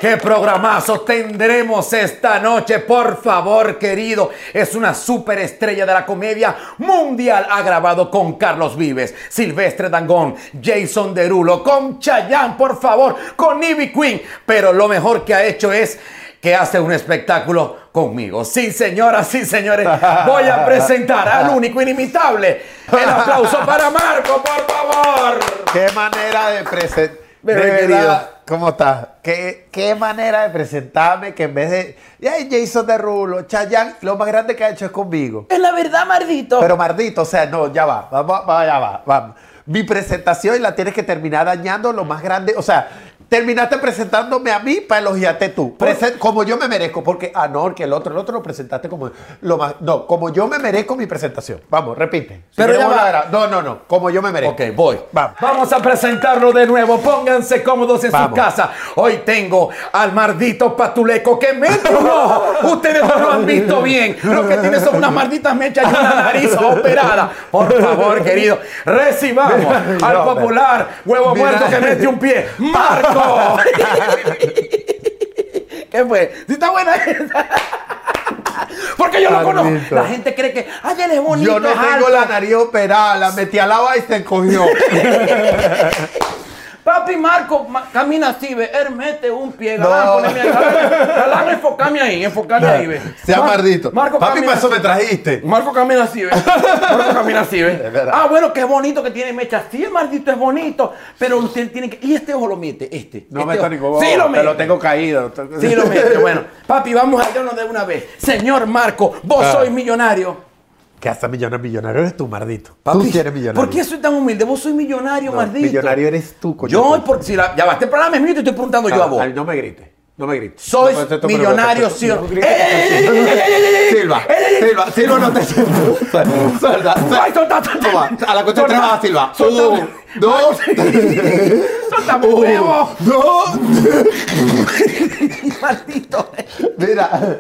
qué programazo tendremos esta noche, por favor, querido. Es una superestrella de la comedia mundial. Ha grabado con Carlos Vives, Silvestre Dangond, Jason Derulo, con Chayanne, por favor, con Ivy Queen. Pero lo mejor que ha hecho es que hace un espectáculo conmigo. Sí, señoras, sí, señores, voy a presentar al único inimitable. El aplauso para Marco, por favor. Qué manera de presentar. Bebé querido. ¿Cómo estás? ¿Qué manera de presentarme que en vez de Jason Derulo, Chayanne, lo más grande que ha hecho es conmigo. Es la verdad, Mardito. Pero Mardito, o sea, no, ya va, vamos. Mi presentación la tienes que terminar dañando lo más grande, o sea, terminaste presentándome a mí para elogiarte tú. Como yo me merezco, porque, no, que el otro lo presentaste como lo más. No, como yo me merezco mi presentación. Vamos, repite. Pero ya va. No, como yo me merezco. Ok, voy. Vamos a presentarlo de nuevo. Pónganse cómodos en su casa. Hoy tengo al Mardito Patuleco que mete un ojo. Ustedes no lo han visto bien. Lo que tiene son unas malditas mechas y una nariz operada. Por favor, querido, recibamos al popular huevo muerto que mete un pie, Marco. ¿Qué fue? ¿Sí está buena esa? Porque yo lo conozco. La gente cree que, él es bonito. Yo no tengo la nariz operada, la metí a la y se encogió. Papi, Marco, camina así, ve. Él mete un pie. Galán, enfocame ahí, ve. Sea Mardito. Marco, papi, para eso me trajiste. Marco camina así, ve. Bueno, qué bonito que tiene mecha. Sí, el Mardito es bonito, pero usted tiene que... ¿Y este ojo lo mete? No meto ningún ojo. Sí lo mete. Te lo tengo caído. Sí lo mete. Bueno, papi, vamos a hacerlo de una vez. Señor Marco, vos sois millonario. Que hasta millonario eres tú, Mardito. Papi, tú eres millonario. ¿Por qué soy tan humilde? Vos sois millonario, Mardito. Millonario eres tú, coño. Yo, porque si ya va, este programa es mío y te estoy preguntando yo a vos. No me grites. Sois millonario, sí o no. Silva, no te suelta. A la cuestión trabaja, Silva. Dos. ¡Soltame huevo! ¡No! ¡Maldito! Mira.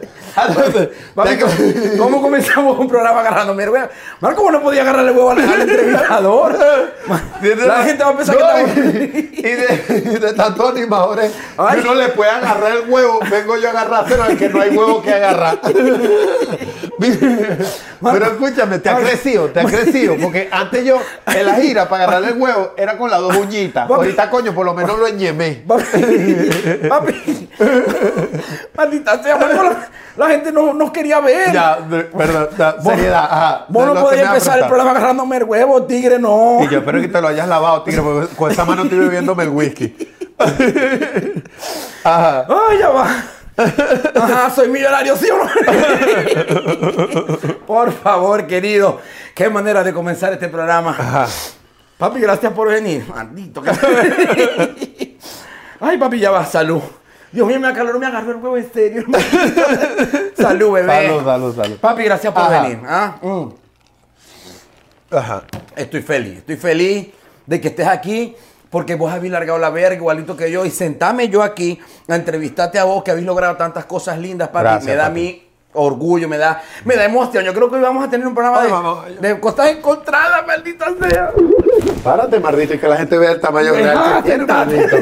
¿Cómo comenzamos un programa agarrándome el huevo? Marco, ¿cómo no podía agarrarle huevo al entrevistador? La gente va a pensar que de tantos animadores que uno le puede agarrar el huevo, vengo yo a agarrárselo al que no hay huevo que agarrar. Pero escúchame, te ha crecido, porque antes yo en la gira para agarrarle el huevo era con las dos uñitas. Ahorita, coño, por lo menos lo enñemé. Papi, maldita sea, la gente no nos quería ver. Ya, perdón, seriedad. Ajá, vos no podías empezar el programa agarrándome el huevo, tigre, no. Y yo espero que te lo hayas lavado, tigre, porque con esa mano estoy bebiéndome el whisky. Ajá. Ay, ya va. Ajá, soy millonario, ¿sí o no? Por favor, querido, qué manera de comenzar este programa. Ajá. Papi, gracias por venir. Maldito. Ay, papi, ya va, salud. Dios mío, me agarró el huevo en serio. Salud, bebé. Salud. Papi, gracias por venir. Ajá. Estoy feliz de que estés aquí. Porque vos habéis largado la verga igualito que yo. Y sentame yo aquí a entrevistarte a vos que habéis logrado tantas cosas lindas, papi. Gracias, me da papi. a mí orgullo, me da emoción. Yo creo que hoy vamos a tener un programa de cosas encontradas, maldita sea. Párate, Mardito, y que la gente vea el tamaño real que tiene, Mardito.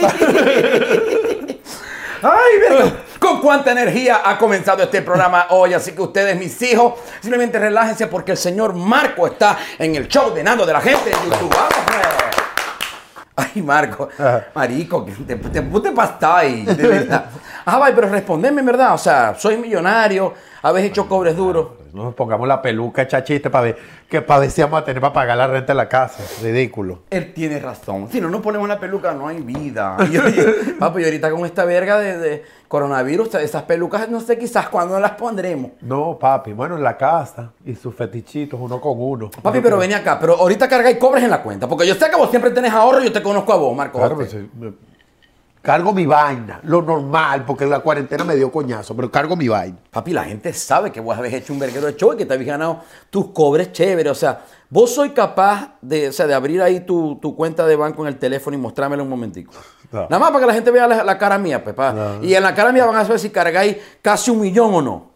Ay, verdad. Con cuánta energía ha comenzado este programa hoy. Así que ustedes, mis hijos, simplemente relájense porque el señor Marco está en el show de Nando de la gente de YouTube. Vamos, pues. Ay, Marco, marico, que te pastáis, de verdad. Pero respondeme, en verdad, o sea, soy millonario, habéis hecho cobres duros. No nos pongamos la peluca, chachiste, para ver qué padecíamos a tener para pagar la renta de la casa. Ridículo. Él tiene razón. Si no nos ponemos la peluca, no hay vida. Papi, y ahorita con esta verga de coronavirus, esas pelucas, no sé quizás cuándo las pondremos. No, papi, bueno, en la casa. Y sus fetichitos, uno con uno. Papi, pero ven acá, pero ahorita cargáis cobres en la cuenta. Porque yo sé que vos siempre tenés ahorro y yo te conozco a vos, Marco. Claro, pues, cargo mi vaina, lo normal, porque la cuarentena me dio coñazo, pero cargo mi vaina. Papi, la gente sabe que vos habéis hecho un verguero de show y que te habéis ganado tus cobres chéveres. O sea, vos sois capaz de abrir ahí tu cuenta de banco en el teléfono y mostrármela un momentico. No. Nada más para que la gente vea la cara mía, pues. No. Y en la cara mía van a saber si cargáis casi 1 millón o no.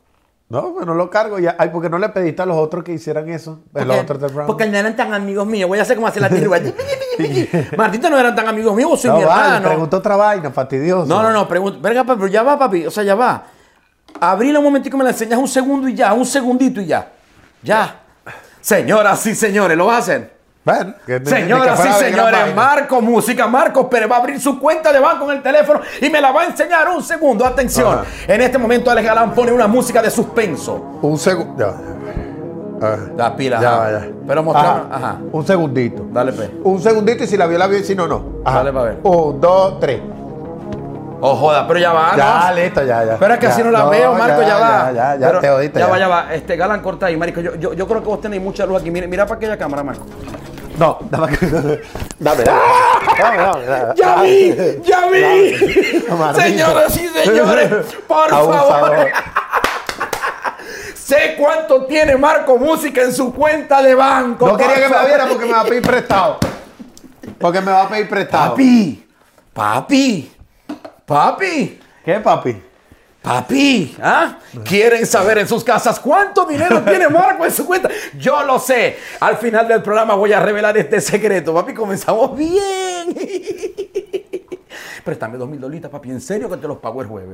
No, pues no lo cargo ya. Ay, ¿por qué no le pediste a los otros que hicieran eso? Los otros del programa. Porque no eran tan amigos míos. Voy a hacer como hacer la tirua. Martito, no eran tan amigos míos. Vos soy mi vale, hermano. Pregunta otra vaina, fastidioso. No. Pregunta. Verga, pero ya va, papi. O sea, ya va. Abrila un momentico, me la enseñas un segundo y ya. Un segundito y ya. Ya. Señoras y señores, ¿lo vas a hacer? Bueno, Señoras y señores, Marco Música, Marcos Pérez va a abrir su cuenta de banco en el teléfono y me la va a enseñar un segundo. Atención, en este momento Alex Galán pone una música de suspenso. Un segundo. La pila, ya. Pero mostrar, ajá. Un segundito. Dale, pe. Un segundito y si la vio, y si no, no. Ajá. Dale, pa' ver. 1, 2, 3. Oh, joda, pero ya va, ¿no? Ya, listo, ya. Pero es que ya, así no la veo, Marco, ya va. Ya, Pero te oíste. Ya va. Galán, corta ahí, marico. Yo creo que vos tenéis mucha luz aquí. Mira para aquella cámara, Marco. No, dame. Dame. ¡Ya vi! Señoras y señores, por favor. Sé cuánto tiene Marco Música en su cuenta de banco. No quería que me la viera porque me va a pedir prestado. Papi. ¿Qué, papi? Papi, ¿ah? ¿Quieren saber en sus casas cuánto dinero tiene Marco en su cuenta? Yo lo sé. Al final del programa voy a revelar este secreto. Papi, comenzamos bien. Préstame $2,000, papi. En serio que te los pago el jueves.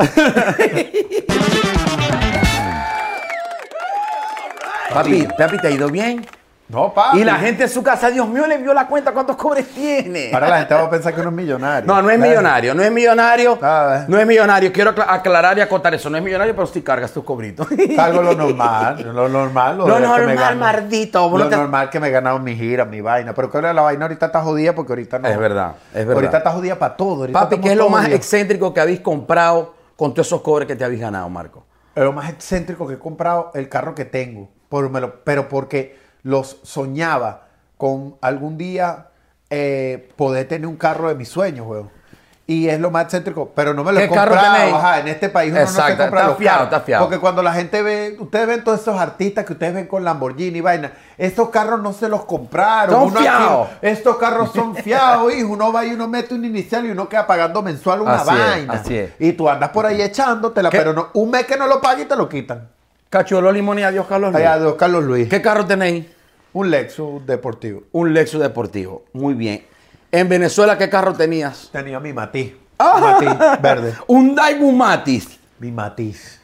Papi, ¿te ha ido bien? No, papi. Y la gente en su casa, Dios mío, le vio la cuenta, ¿cuántos cobres tiene? Ahora la gente va a pensar que uno es millonario. No es millonario. No es millonario. Quiero aclarar y acotar eso. No es millonario, pero sí cargas tus cobritos. Cargo lo normal. Lo normal, mardito. Lo normal que me he ganado en mi gira, mi vaina. Pero creo que la vaina ahorita está jodida porque ahorita no. Es verdad. Ahorita está jodida para todo. Papi, ¿qué es lo más excéntrico que habéis comprado con todos esos cobres que te habéis ganado, Marco? Es lo más excéntrico que he comprado, el carro que tengo. Pero porque los soñaba con algún día poder tener un carro de mis sueños, weón. Y es lo más excéntrico, pero no me lo he comprado. Ajá, en este país uno no se compra los carros. Está fiado. Porque cuando la gente ve, ustedes ven todos esos artistas que ustedes ven con Lamborghini y vaina, estos carros no se los compraron. Son fiados. Estos carros son fiados, hijo. Uno va y uno mete un inicial y uno queda pagando mensual una vaina. Así es. Y tú andas por ahí echándotela, pero no, un mes que no lo pague y te lo quitan. Cachuelo Limón y adiós, Carlos Luis. Adiós, Carlos Luis. ¿Qué carro tenéis? Un Lexus deportivo. Un Lexus deportivo. Muy bien. En Venezuela, ¿qué carro tenías? Tenía mi Matiz. Matiz verde. Un Daewoo Matiz. Mi Matiz.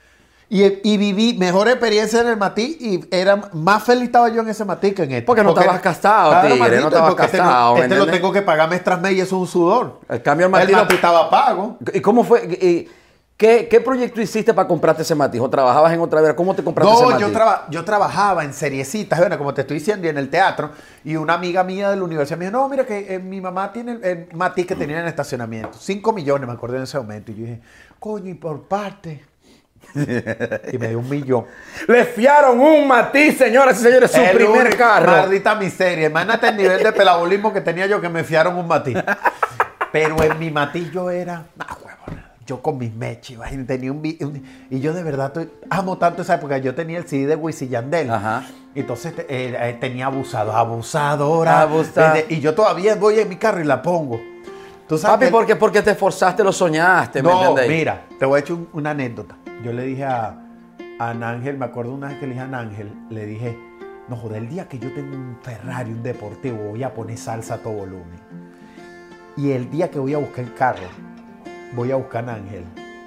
Y viví mejor experiencia en el Matiz y era más feliz estaba yo en ese Matiz que en este. Porque no estabas casado, claro, tigre. Martito, no estabas casado. Este lo tengo que pagar mes tras mes y eso es un sudor. El cambio al Matiz estaba pago. ¿Y cómo fue? ¿Qué proyecto hiciste para comprarte ese Matiz? ¿O trabajabas en otra vida? ¿Cómo te compraste ese Matiz? Yo trabajaba en seriecitas, bueno, como te estoy diciendo, y en el teatro. Y una amiga mía de la universidad me dijo, no, mira que mi mamá tiene el Matiz que tenía en el estacionamiento. 5 millones, me acordé en ese momento. Y yo dije, coño, y por parte. Y me dio 1 millón. Le fiaron un Matiz, señoras y señores, su primer carro. Maldita miseria. Imagínate el nivel de pelabolismo que tenía yo que me fiaron un Matiz. Pero en mi Matiz yo era... Yo con mis mechis, tenía y yo de verdad amo tanto esa época. Yo tenía el CD de Wisin y Yandel. Ajá. Entonces tenía abusadora. Y yo todavía voy en mi carro y la pongo. ¿Tú sabes? Papi, porque te esforzaste, lo soñaste, ¿me entiendes? Mira, te voy a echar una anécdota. Yo le dije a Ángel, me acuerdo una vez que le dije a Ángel, le dije, no joder, el día que yo tengo un Ferrari, un deportivo, voy a poner salsa a todo volumen. Y el día que voy a buscar el carro, voy a buscar a Ángel.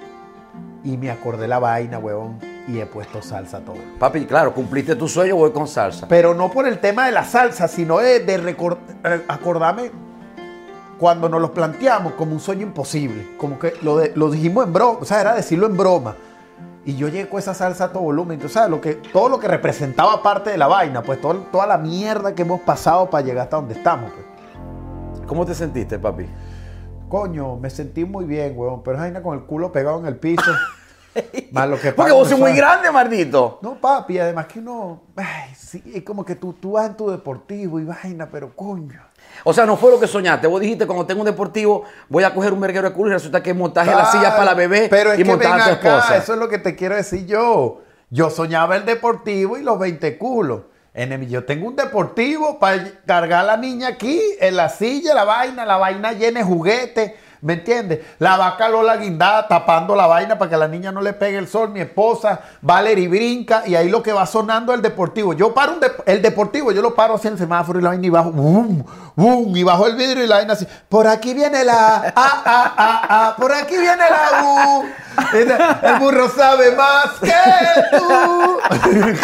Y me acordé la vaina, huevón, y he puesto salsa a todo. Papi, claro, cumpliste tu sueño, voy con salsa. Pero no por el tema de la salsa, sino de acordarme cuando nos lo planteamos como un sueño imposible. Como que lo dijimos en broma, o sea, era decirlo en broma. Y yo llegué con esa salsa a todo volumen. Entonces, ¿sabes? Todo lo que representaba parte de la vaina, pues toda la mierda que hemos pasado para llegar hasta donde estamos. Pues. ¿Cómo te sentiste, papi? Coño, me sentí muy bien, weón. Pero es vaina con el culo pegado en el piso. Más lo que porque vos sos muy grande, maldito. No, papi, además que uno... Ay, sí, es como que tú vas en tu deportivo y vaina, pero coño. O sea, no fue lo que soñaste. Vos dijiste, cuando tengo un deportivo, voy a coger un verguero de culo y resulta que montaje la silla para la bebé y montaje a tu esposa. Eso es lo que te quiero decir yo. Yo soñaba el deportivo y los 20 culos. Yo tengo un deportivo para cargar a la niña aquí, en la silla, la vaina llena de juguetes. ¿Me entiendes? La vaca Lola guindada tapando la vaina para que a la niña no le pegue el sol. Mi esposa, Valerie brinca y ahí lo que va sonando es el deportivo. Yo paro el deportivo, yo lo paro así en el semáforo y la vaina y bajo, ¡bum! ¡Bum! Y bajo el vidrio y la vaina así. Por aquí viene la A, por aquí viene la U. El burro sabe más que tú.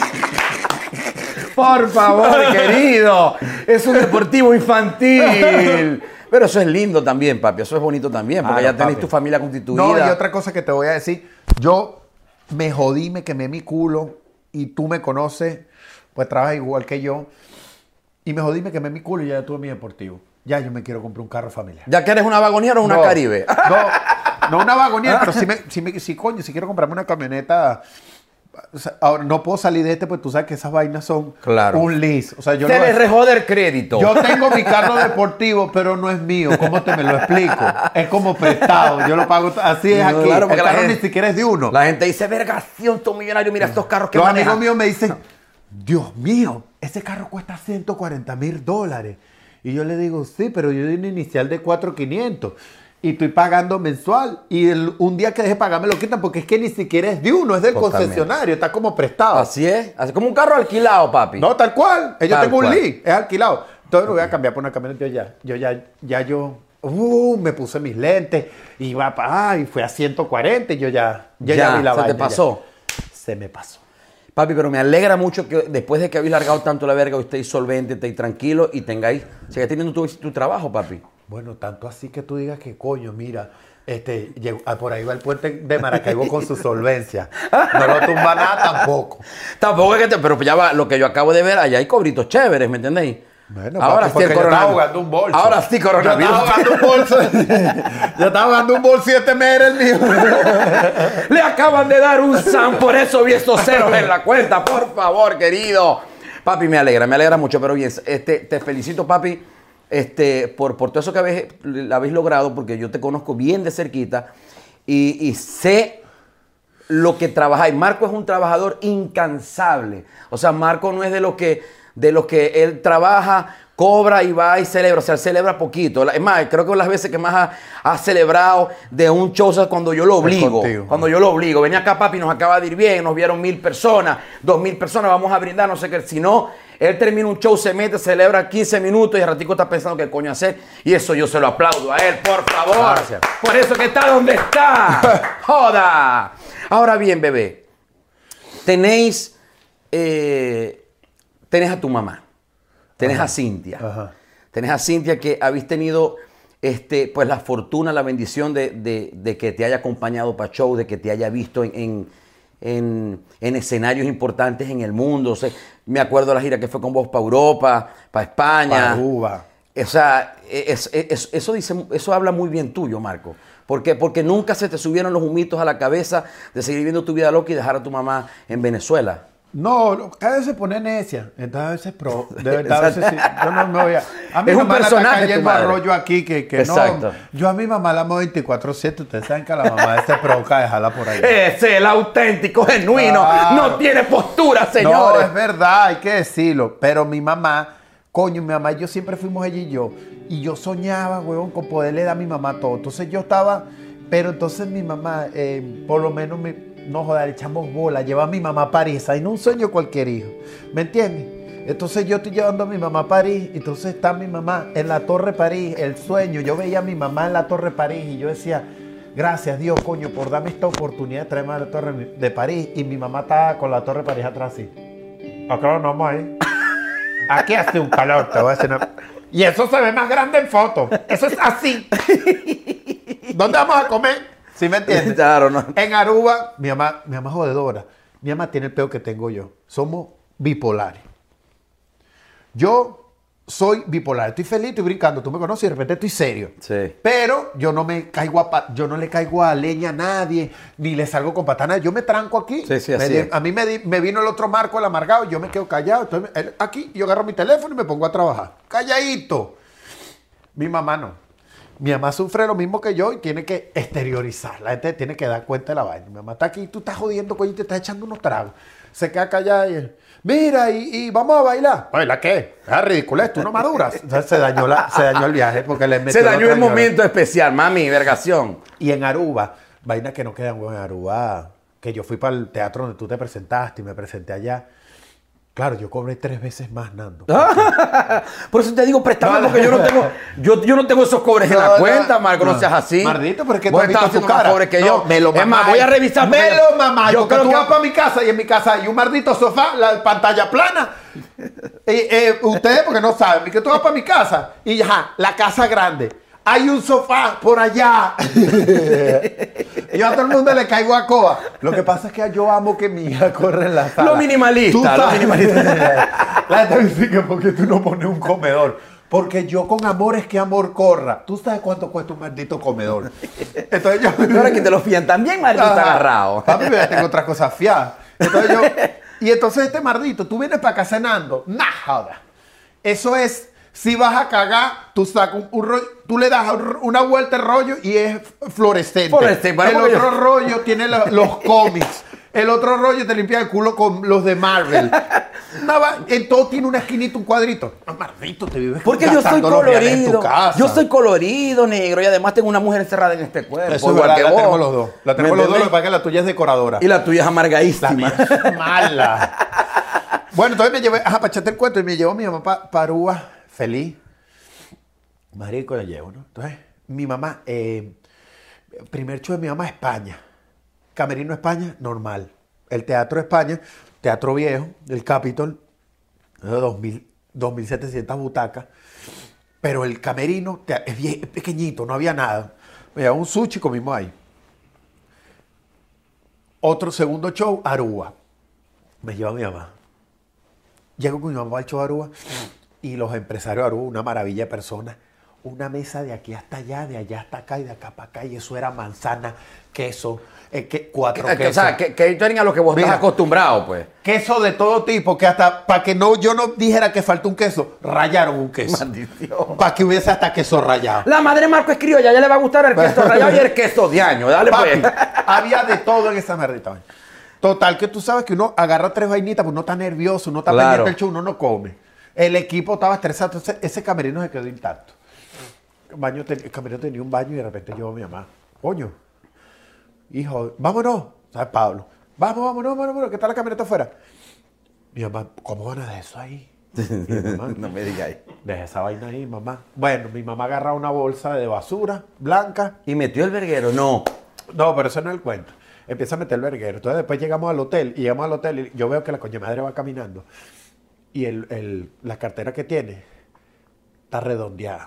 Por favor, querido. Es un deportivo infantil. Pero eso es lindo también, papi. Eso es bonito también, porque ya tenéis tu familia constituida. No, y otra cosa que te voy a decir. Yo me jodí, me quemé mi culo y tú me conoces, pues trabajas igual que yo. Y me jodí, me quemé mi culo y ya tuve mi deportivo. Ya yo me quiero comprar un carro familiar. ¿Ya quieres una Wagoneer o una Caribe? No una Wagoneer, pero coño, si quiero comprarme una camioneta. O sea, ahora no puedo salir de pues tú sabes que esas vainas son un lease. O sea, yo se les rejode el crédito. Yo tengo mi carro deportivo, pero no es mío. ¿Cómo te me lo explico? Es como prestado. Yo lo pago. Así es aquí. Claro, el carro ni siquiera es de uno. La gente dice, vergación, tú millonario, mira estos carros que Los manejan. amigos míos me dicen, Dios mío, ese carro cuesta $140,000. Y yo le digo, sí, pero yo di una inicial de 4,500. Y estoy pagando mensual. Y un día que deje pagar me lo quitan porque es que ni siquiera es de uno, es del concesionario. Está como prestado. Así es. Así como un carro alquilado, papi. No, tal cual. Yo tengo un lease, es alquilado. Entonces lo voy a Mm. cambiar por una camioneta. Me puse mis lentes. Y y fue a 140 y yo ya vi la vaina. ¿Se te pasó? Se me pasó. Papi, pero me alegra mucho que después de que habéis largado tanto la verga, estéis solvente, estéis tranquilo y sigáis teniendo tu trabajo, papi. Bueno, tanto así que tú digas que coño, mira, por ahí va el puente de Maracaibo con su solvencia. No lo tumba nada tampoco. Tampoco es que pero ya va, lo que yo acabo de ver, allá hay cobritos chéveres, ¿me entendéis? Bueno, ahora papi, sí el yo estaba coronavirus. jugando un bolso. Ahora sí coronavirus. Yo estaba jugando un bolso. Yo estaba jugando un bolso y este me era el mío. Le acaban de dar un SAM, por eso vi esos ceros en la cuenta, por favor, querido. Papi, me alegra mucho, pero bien, te felicito, papi. Por todo eso que habéis logrado, porque yo te conozco bien de cerquita y sé lo que trabajáis. Marco es un trabajador incansable. O sea, Marco no es de lo que él trabaja, cobra y va y celebra. O sea, él celebra poquito. Es más, creo que las veces que más ha celebrado de un show es cuando yo lo obligo. Cuando yo lo obligo. Venía acá, papi, nos acaba de ir bien, nos vieron 1,000 personas, 2,000 personas, vamos a brindar, no sé qué. Si no, él termina un show, se mete, celebra 15 minutos y al ratico está pensando qué coño hacer. Y eso yo se lo aplaudo a él, por favor. Gracias. Por eso que está donde está. ¡Joda! Ahora bien, bebé, tenéis a tu mamá, tenés a Cintia. Ajá. Tenés a Cintia que habéis tenido pues la fortuna, la bendición de que te haya acompañado para show, de que te haya visto en escenarios importantes en el mundo. O sea, me acuerdo de la gira que fue con vos para Europa, para España. Para Cuba. O sea, eso habla muy bien tuyo, Marco. Porque nunca se te subieron los humitos a la cabeza de seguir viviendo tu vida loca y dejar a tu mamá en Venezuela. No, cada vez se pone necia. Entonces a veces de verdad, a veces sí. Yo no me voy a mí es mamá un personaje, la está cayendo a rollo aquí que exacto. No. Yo a mi mamá la amo 24/7. Ustedes saben que a la mamá se provoca dejarla por ahí. Es el auténtico, genuino. Claro. No tiene postura, señores. No, es verdad, hay que decirlo. Pero mi mamá, coño, mi mamá y yo siempre fuimos ella y yo. Y yo soñaba, huevón, con poderle dar a mi mamá todo. Entonces yo estaba... Pero entonces mi mamá, por lo menos no joder, le echamos bola, lleva a mi mamá a París, ahí no un sueño cualquier hijo, ¿me entiendes? Entonces yo estoy llevando a mi mamá a París, entonces está mi mamá en la Torre París, el sueño, yo veía a mi mamá en la Torre París y yo decía, gracias Dios, coño, por darme esta oportunidad de traerme a la Torre de París, y mi mamá estaba con la Torre París atrás así. Acá no vamos ahí. Aquí hace un calor, te voy a decir una... Y eso se ve más grande en foto, eso es así. ¿Dónde vamos a comer? ¿Sí me entiendes? Claro, no. En Aruba, mi mamá jodedora. Mi mamá tiene el peo que tengo yo. Somos bipolares. Yo soy bipolar. Estoy feliz, estoy brincando. Tú me conoces y de repente estoy serio. Sí. Pero yo no le caigo a leña a nadie, ni le salgo con patana. Yo me tranco aquí. Sí, así es. A mí me vino el otro Marco, el amargado, y yo me quedo callado. Entonces, aquí yo agarro mi teléfono y me pongo a trabajar. Calladito. Mi mamá no. Mi mamá sufre lo mismo que yo y tiene que exteriorizar. La gente tiene que dar cuenta de la vaina. Mi mamá está aquí, tú estás jodiendo, coño, y te estás echando unos tragos. se queda callada y él, mira, y vamos a bailar. ¿Bailar qué? Es ridículo, tú no maduras. Entonces se dañó el viaje porque le metió Se dañó el momento especial, mami, vergación. Y en Aruba, vaina que no quedan, en Aruba, que yo fui para el teatro donde tú te presentaste y me presenté allá. Claro, yo cobré 3 veces más, Nando. Por eso te digo, préstame, porque yo no tengo esos cobres en la cuenta, Marco, no seas así. Maldito, pero es que vos estás haciendo más pobres que yo. Me lo es más, voy a revisar. Mamá. Yo creo que tú vas para mi casa y en mi casa hay un maldito sofá, la pantalla plana. Ustedes, porque no saben, que tú vas para mi casa y ya, la casa grande. Hay un sofá por allá. Y yo a todo el mundo le caigo a coa. Lo que pasa es que yo amo que mi hija corre en la sala. Lo minimalista. La gente dice que porque tú no pones un comedor. Porque yo con amor es que amor corra. ¿Tú sabes cuánto cuesta un maldito comedor? Entonces yo... Ahora que te lo fían también, maldito agarrado. Papi, ya tengo otras cosas fiadas. Entonces yo... Y entonces este maldito, tú vienes para acá cenando. Nah, joda. Eso es... Si vas a cagar, tú sacas un rollo, tú le das una vuelta al rollo y es fluorescente. El otro rollo tiene los cómics. El otro rollo te limpia el culo con los de Marvel. En todo tiene una esquinita, un cuadrito. No, maldito, te vives porque yo soy colorido. Yo soy colorido, negro. Y además tengo una mujer encerrada en este cuerpo. Eso es verdad, la tenemos los dos. La tenemos los dos, lo que pasa es que la tuya es decoradora. Y la tuya es amargadísima. La mía es mala. Bueno, entonces me llevé, para echarte el cuento, y me llevó mi mamá para Aruba. Feliz. Marico, la llevo, ¿no? Entonces, mi mamá, primer show de mi mamá, España. Camerino España, normal. El Teatro España, Teatro Viejo, el Capitol, 2.700 butacas. Pero el camerino es pequeñito, no había nada. Me llevaba un sushi y comimos ahí. Otro segundo show, Aruba. Me lleva mi mamá. Llego con mi mamá al show de Aruba. Y los empresarios de Aruba, una maravilla de personas. Una mesa de aquí hasta allá, de allá hasta acá y de acá para acá. Y eso era manzana, queso, 4 quesos. O sea, que tienen a lo que vos estás acostumbrado, pues. Queso de todo tipo, que hasta para que yo no dijera que falta un queso, rayaron un queso. Maldición. Para que hubiese hasta queso rayado. La madre Marco es criolla, ya le va a gustar el queso rayado y el queso de año. Dale, papi, pues. había de todo en esa merdita. Total, que tú sabes que uno agarra 3 vainitas, pues uno está nervioso, uno está pendiente del show, uno no come. El equipo estaba estresado, entonces ese camerino se quedó intacto. El camerino tenía un baño y de repente llegó mi mamá. Coño, hijo, vámonos. ¿Sabes, Pablo? Vámonos, que está la camioneta afuera. Mi mamá, ¿cómo van a dejar eso ahí? Mamá, no me digáis. Deja esa vaina ahí, mamá. Bueno, mi mamá agarraba una bolsa de basura blanca. ¿Y metió el verguero? No. No, pero eso no es el cuento. Empieza a meter el verguero. Entonces después llegamos al hotel y yo veo que la coña madre va caminando. Y la cartera que tiene está redondeada.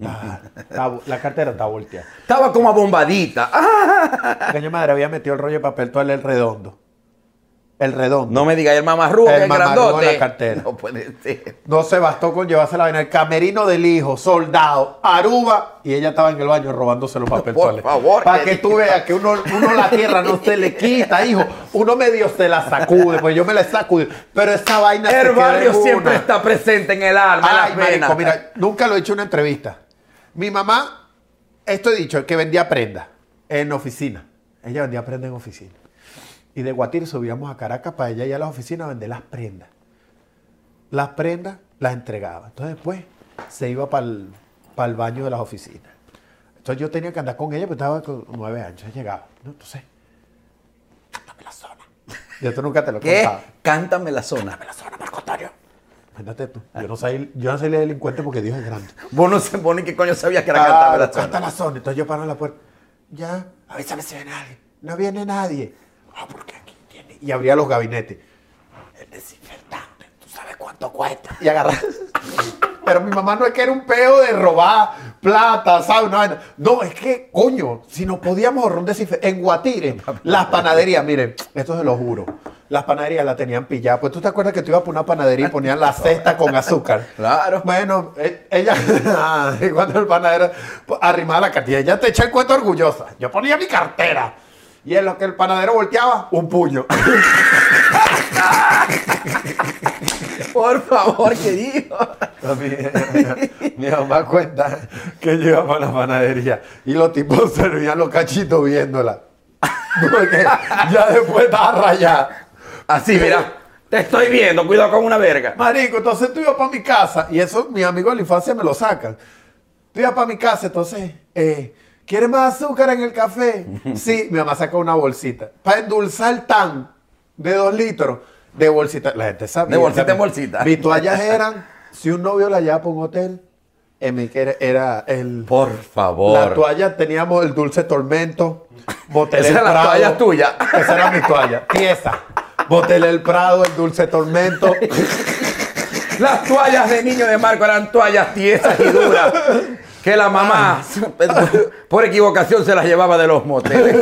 La cartera está volteada. Estaba como abombadita. La coña madre había metido el rollo de papel toalé el redondo. El redondo. No me digas el mamarrujo, que es grandote. De la cartera. No puede ser. No se bastó con llevarse la vaina. El camerino del hijo, soldado, Aruba. Y ella estaba en el baño robándose los papeles. Por favor. Para que tú veas que uno la tierra no se le quita, hijo. Uno medio se la sacude. Pues yo me la sacude. Pero esa vaina el barrio siempre está presente en el alma. Ay, marico, mira, nunca lo he dicho en una entrevista. Mi mamá, esto he dicho, que vendía prenda en oficina. Ella vendía prenda en oficina. Y de Guatire subíamos a Caracas para ella ir a las oficinas a vender las prendas. Las prendas las entregaba. Entonces después se iba para el baño de las oficinas. Entonces yo tenía que andar con ella, porque estaba con 9 años. Entonces llegaba. ¿No? Entonces, cántame la zona. Y esto nunca te lo he contado. Cántame la zona. Cántame la zona, Marco Antonio. Imagínate tú. Yo no soy delincuente porque Dios es grande. Vos no ni qué coño sabías que era cántame la zona. Canta la zona. Entonces yo paro en la puerta. Ya, avísame si viene alguien. No viene nadie. Porque aquí tiene. Y abría los gabinetes. El desinfectante, ¿tú sabes cuánto cuesta? Y agarraba. Pero mi mamá no es que era un peo de robar plata, ¿sabes? No, es que, coño, si nos podíamos ahorrar un desinfectante. En Guatire, las panaderías, miren, esto se lo juro. Las panaderías la tenían pillada. Pues tú te acuerdas que tú ibas por una panadería y ponían la cesta con azúcar. Claro. Bueno, ella, cuando el panadero arrimaba la cartilla, ella te echa el cuento orgullosa. Yo ponía mi cartera. Y en lo que el panadero volteaba, un puño. Por favor, ¿qué dijo? Mi mamá cuenta que yo iba para la panadería y los tipos servían los cachitos viéndola. Porque ya después estaba rayada. Así, mira. Te estoy viendo, cuidado con una verga. Marico, entonces tú ibas para mi casa, y eso mis amigos de la infancia me lo sacan. Tú ibas para mi casa, entonces, ¿quieres más azúcar en el café? Sí, mi mamá sacó una bolsita. Para endulzar el tan de 2 litros, de bolsita. La gente sabía. De bolsita en bolsita. Mis toallas eran, si un novio la llevaba para un hotel, era el... Por favor. La toalla, teníamos el dulce tormento, Botelé Esa el era la Prado. toalla tuya. Esa era mi toalla, tiesa. Botelé el Prado, el dulce tormento. Las toallas de niño de Marco eran toallas tiesas y duras. Que la mamá, por equivocación, se las llevaba de los moteles.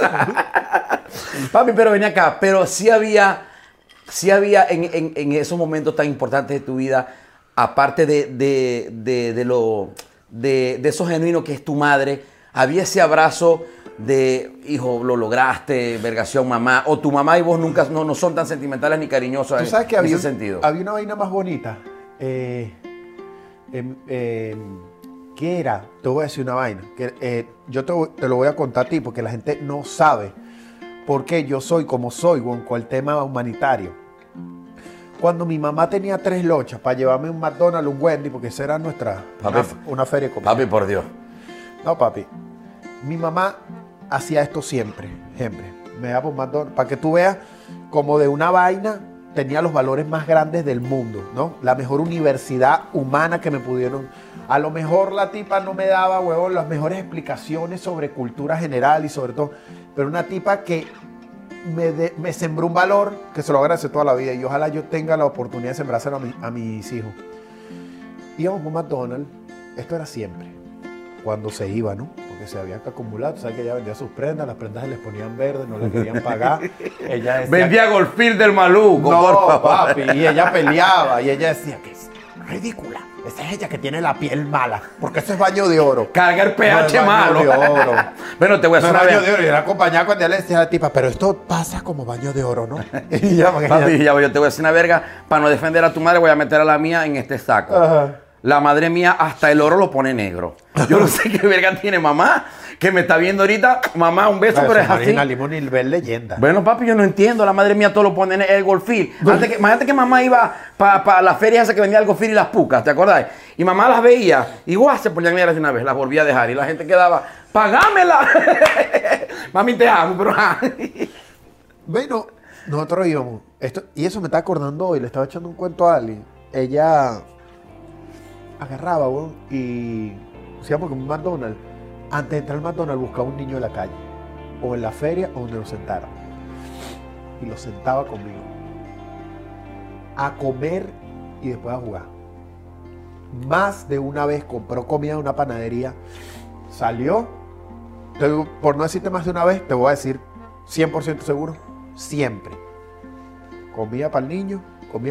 Papi, pero venía acá. Pero sí había en esos momentos tan importantes de tu vida, aparte de eso genuino que es tu madre, había ese abrazo de, hijo, lo lograste, vergación, mamá, o tu mamá y vos nunca no son tan sentimentales ni cariñosos. ¿Tú sabes que en había, ese sentido? Había una vaina más bonita? ¿Qué era? Te voy a decir una vaina. Yo te lo voy a contar a ti porque la gente no sabe por qué yo soy como soy con el tema humanitario. Cuando mi mamá tenía 3 lochas para llevarme un McDonald's, un Wendy, porque esa era una feria de comida. Papi, por Dios. No, papi. Mi mamá hacía esto siempre. Me daba por McDonald's. Para que tú veas, como de una vaina, tenía los valores más grandes del mundo, ¿no? La mejor universidad humana que me pudieron. A lo mejor la tipa no me daba, huevón, las mejores explicaciones sobre cultura general y sobre todo. Pero una tipa que me sembró un valor que se lo agradece toda la vida. Y ojalá yo tenga la oportunidad de sembrárselo a mis hijos. Íbamos por McDonald's. Esto era siempre. Cuando se iba, ¿no? Porque se había que acumular. Tú sabes que ella vendía sus prendas, las prendas se les ponían verdes, no le querían pagar. Ella decía, Vendía Golfil del Maluco, no, por favor. papi. Y ella peleaba. Y ella decía que es ridícula. Esa es ella que tiene la piel mala. Porque eso es baño de oro. Carga el pH No es malo. baño de oro. Bueno, te voy a No hacer es una baño vez. de oro. Y era acompañada cuando ella le decía a la tipa, pero esto pasa como baño de oro, ¿no? Y ya, porque Papi, ella- ya, yo te voy a decir una verga. Para no defender a tu madre, voy a meter a la mía en este saco. Ajá. La madre mía hasta el oro lo pone negro. Yo no sé qué verga tiene mamá, que me está viendo ahorita. Mamá, un beso, pero es así. Marina Limón y Bel leyenda. Bueno, papi, yo no entiendo. La madre mía todo lo pone en el Golfil. Imagínate que mamá iba para la feria esa que vendía el Golfil y las pucas, ¿te acordás? Y mamá las veía. Y igual se ponían negras de una vez, las volvía a dejar. Y la gente quedaba, ¡pagámela! Mami, te amo, pero... Bueno, nosotros íbamos. Y eso me está acordando hoy. Le estaba echando un cuento a alguien. Ella agarraba, weón, y se llama como un McDonald's. Antes de entrar al McDonald's buscaba un niño en la calle, o en la feria, o donde lo sentara. Y lo sentaba conmigo. A comer y después a jugar. Más de una vez compró comida en una panadería. Salió. Por no decirte más de una vez, te voy a decir 100% seguro. Siempre. Comida para el niño,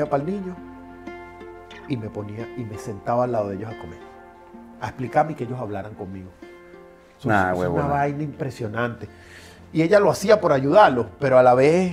y me ponía y me sentaba al lado de ellos a comer, a explicarme y que ellos hablaran conmigo. Eso Nah, es una huevona. vaina impresionante. Y ella lo hacía por ayudarlos, pero a la vez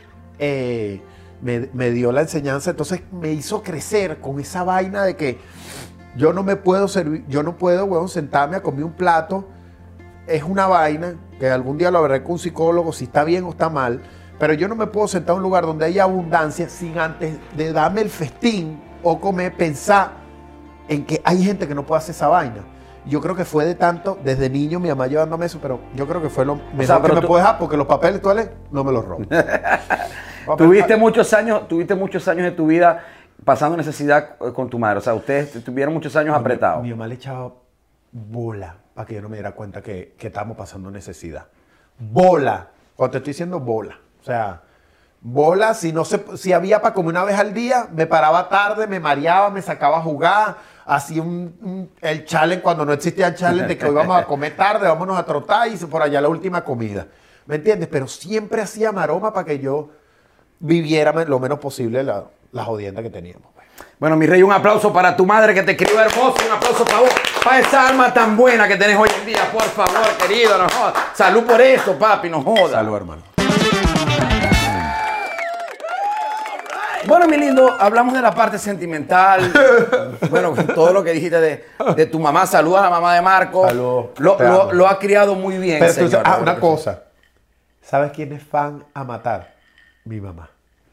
me dio la enseñanza, entonces me hizo crecer con esa vaina de que yo no me puedo servir, yo no puedo, huevón, sentarme a comer un plato. Es una vaina que algún día lo veré con un psicólogo si está bien o está mal, pero yo no me puedo sentar en un lugar donde haya abundancia sin antes de darme el festín o comer, pensar en que hay gente que no puede hacer esa vaina. Yo creo que fue de tanto, desde niño mi mamá llevándome eso, pero yo creo que fue lo mejor pero que me tú- puedo dejar porque los papeles tuales no me los robo. Tuviste muchos años de tu vida pasando necesidad con tu madre. O sea, ustedes tuvieron muchos años apretados. Mi mamá le echaba bola para que yo no me diera cuenta que estábamos pasando necesidad. Bola. Cuando te estoy diciendo bola. O sea, bola, si había para comer una vez al día, me paraba tarde, me mareaba, me sacaba a jugar, hacía el challenge cuando no existía el challenge de que hoy vamos a comer tarde, vámonos a trotar y por allá la última comida. ¿Me entiendes? Pero siempre hacía maroma para que yo viviera lo menos posible la jodienda que teníamos. Bueno, mi rey, un aplauso para tu madre que te crió hermoso. Un aplauso para vos, para esa alma tan buena que tenés hoy en día. Por favor, querido, no jodas. Salud por eso, papi, no jodas. Salud, hermano. Bueno, mi lindo, hablamos de la parte sentimental. Bueno, todo lo que dijiste de tu mamá. Saluda a la mamá de Marco. Salud, te amo. Lo ha criado muy bien, Pero señor. una cosa. ¿Sabes quién es fan a matar? Mi mamá.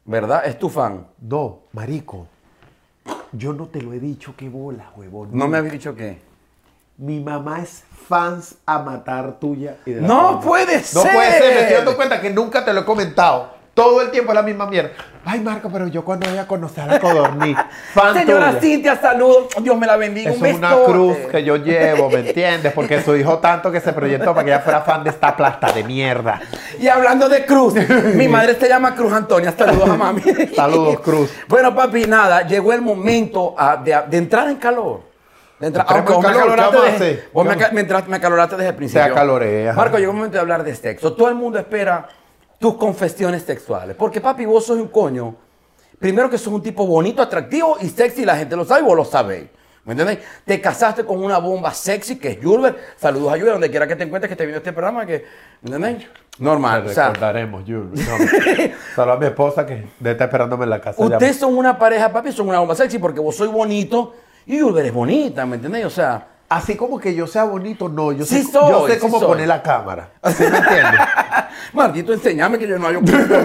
¿Verdad? ¿Es tu fan? No, marico. Yo no te lo he dicho, qué bola, huevón. No me habéis dicho qué. Mi mamá es fans a matar tuya y de la ¡No tuya. puede No ser! puede ser, me estoy dando cuenta que nunca te lo he comentado. Todo el tiempo es la misma mierda. Ay, Marco, pero yo cuando voy a conocer a la Codorniz, fan Señora tuya. Cintia, saludos. Dios me la bendiga. Eso Un es una besote. cruz que yo llevo, ¿me entiendes? Porque su hijo tanto que se proyectó para que ella fuera fan de esta plasta de mierda. Y hablando de Cruz, mi madre se llama Cruz Antonia. Saludos a mami. Saludos, Cruz. Bueno, papi, nada, llegó el momento de entrar en calor. Entremos Aunque en vos me calor, acaloraste ¿qué vamos a desde- hacer? vos me acaloraste desde el principio. acaloré, ajá. Marco, llegó el momento de hablar de sexo. Todo el mundo espera tus confesiones sexuales. Porque, papi, vos sos un coño. Primero que sos un tipo bonito, atractivo y sexy. La gente lo sabe y vos lo sabéis. ¿Me entendéis? Te casaste con una bomba sexy que es Julber. Saludos a Julber, donde quiera que te encuentres, que esté viendo este programa. ¿Me entendéis? Normal. Te O sea, recordaremos, Jules. No, solo a mi esposa que está esperándome en la casa. ustedes son una pareja, papi, son una bomba sexy porque vos sois bonito y Julber es bonita, ¿me entendéis? O sea, Así como que yo sea bonito, no. Yo Sí sé, soy, yo sé sí cómo soy. poner la cámara. ¿Sí me entiendes? Martito, enséñame que yo no hay un punto.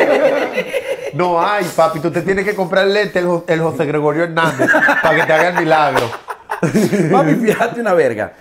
No hay, papi. Tú te tienes que comprar el lente, el José Gregorio Hernández, para que te haga el milagro. Papi, fíjate una verga.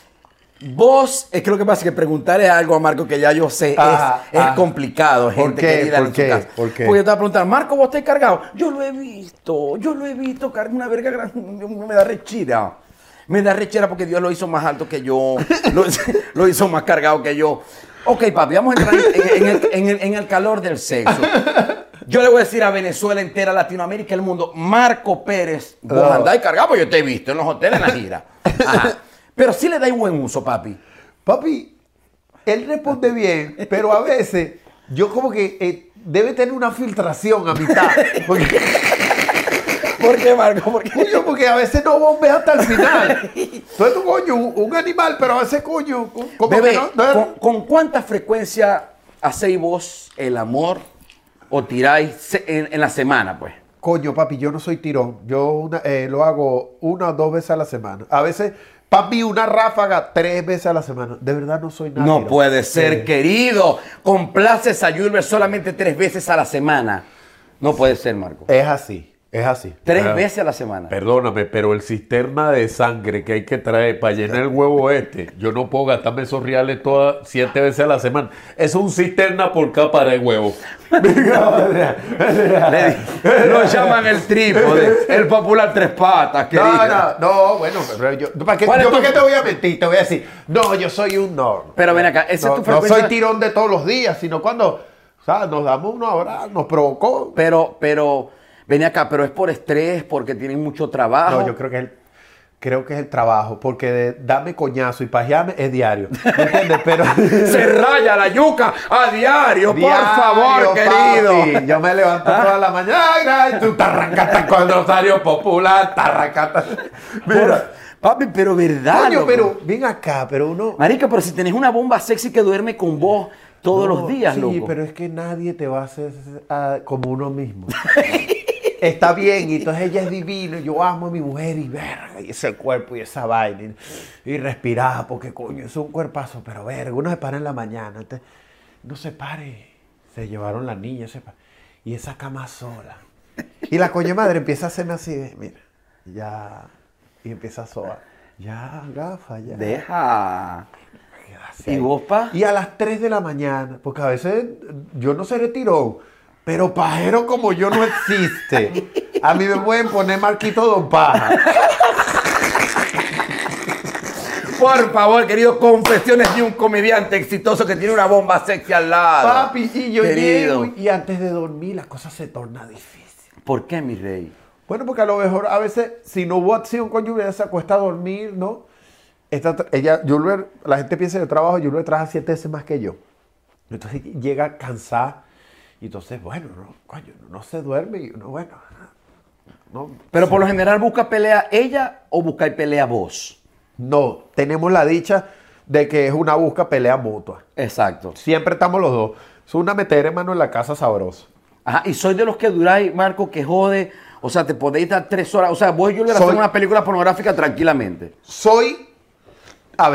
Vos, es que lo que pasa es que preguntarle algo a Marco que ya yo sé es complicado, gente ¿Por qué? querida ¿Por en qué? su casa. ¿Por qué? Porque yo te voy a preguntar, Marco, ¿vos estás cargado? Yo lo he visto, carga una verga grande, me da rechera. Me da rechera porque Dios lo hizo más alto que yo, lo hizo más cargado que yo. Ok, papi, vamos a entrar en el calor del sexo. Yo le voy a decir a Venezuela entera, Latinoamérica, el mundo, Marco Pérez, vos andáis cargado, pues yo te he visto en los hoteles, en la gira. Ajá. Pero sí le dais buen uso, papi. Papi, él responde bien, pero a veces yo como que debe tener una filtración a mitad. Porque, ¿Por qué, Marco? ¿Por qué? coño, porque a veces no bombea hasta el final. Entonces tú, coño, un animal, pero a veces, coño, como Bebé, que no. ¿con cuánta frecuencia hacéis vos el amor o tiráis en la semana, pues? Coño, papi, yo no soy tirón. Yo lo hago 1 o 2 veces a la semana. A veces, papi, una ráfaga 3 veces a la semana. De verdad no soy nada. No tirón. puede ser, querido. Complaces a Julber solamente 3 veces a la semana. No puede ser, Marco. Es así, es así. 3 veces a la semana. Perdóname, pero el cisterna de sangre que hay que traer para llenar el huevo yo no puedo gastarme esos reales todas 7 veces a la semana. Eso es un cisterna por capa de huevo. Lo llaman el trípode, el popular 3 patas, querido. No, bueno, pero yo, ¿para qué, ¿Cuál es yo tu- para qué te voy a mentir? Te voy a decir, no, yo soy un no. Pero ven acá, esa no, es tu no frecuencia. soy tirón de todos los días, sino cuando, o sea, nos damos una hora, nos provocó. Pero, ven acá, pero es por estrés, porque tienen mucho trabajo. No, yo creo que es el trabajo, porque dame coñazo y pajearme es diario. ¿Me entiendes? Pero Se raya la yuca a diario, por Diario, favor, querido. papi. Yo me levanto toda la mañana y tú tarracatas con el Rosario Popular, tarracatas. Mira, Papi, pero verdad. coño, loco. pero ven acá, pero uno. Marica, pero si tenés una bomba sexy que duerme con vos todos los días, sí, loco. pero es que nadie te va a hacer como uno mismo. Está bien, y entonces ella es divina, yo amo a mi mujer y verga, y ese cuerpo y esa vaina, y respirar, porque coño, es un cuerpazo, pero verga, uno se para en la mañana, entonces, no se pare, se llevaron la niña, y esa cama sola. Y la coño madre empieza a hacerme así, mira, ya, y empieza a sobar, ya, gafa, ya. Deja. Así. ¿Y vos, pa? Y a las 3 de la mañana, porque a veces yo no seré tirón, pero pajero como yo no existe. A mí me pueden poner Marquito Don Paja. Por favor, querido, confesiones de un comediante exitoso que tiene una bomba sexy al lado. Papi, y yo querido. llego y antes de dormir las cosas se tornan difíciles. ¿Por qué, mi rey? Bueno, porque a lo mejor a veces, si no hubo acción con lluvia, se acuesta a dormir, ¿no? Julber, la gente piensa que yo trabajo, Julber trabaja 7 veces más que yo. Entonces llega cansada. Y entonces, bueno, coño, no se duerme y uno, bueno. No, Pero por lo general, ¿busca pelea ella o busca pelea vos? no, tenemos la dicha de que es una busca pelea mutua. Exacto. Siempre estamos los dos. Es una meter mano en la casa sabrosa. Ajá, y soy de los que duráis, Marco, que jode. O sea, te podéis dar 3 horas. O sea, vos y yo le hacemos una película pornográfica tranquilamente. A ver,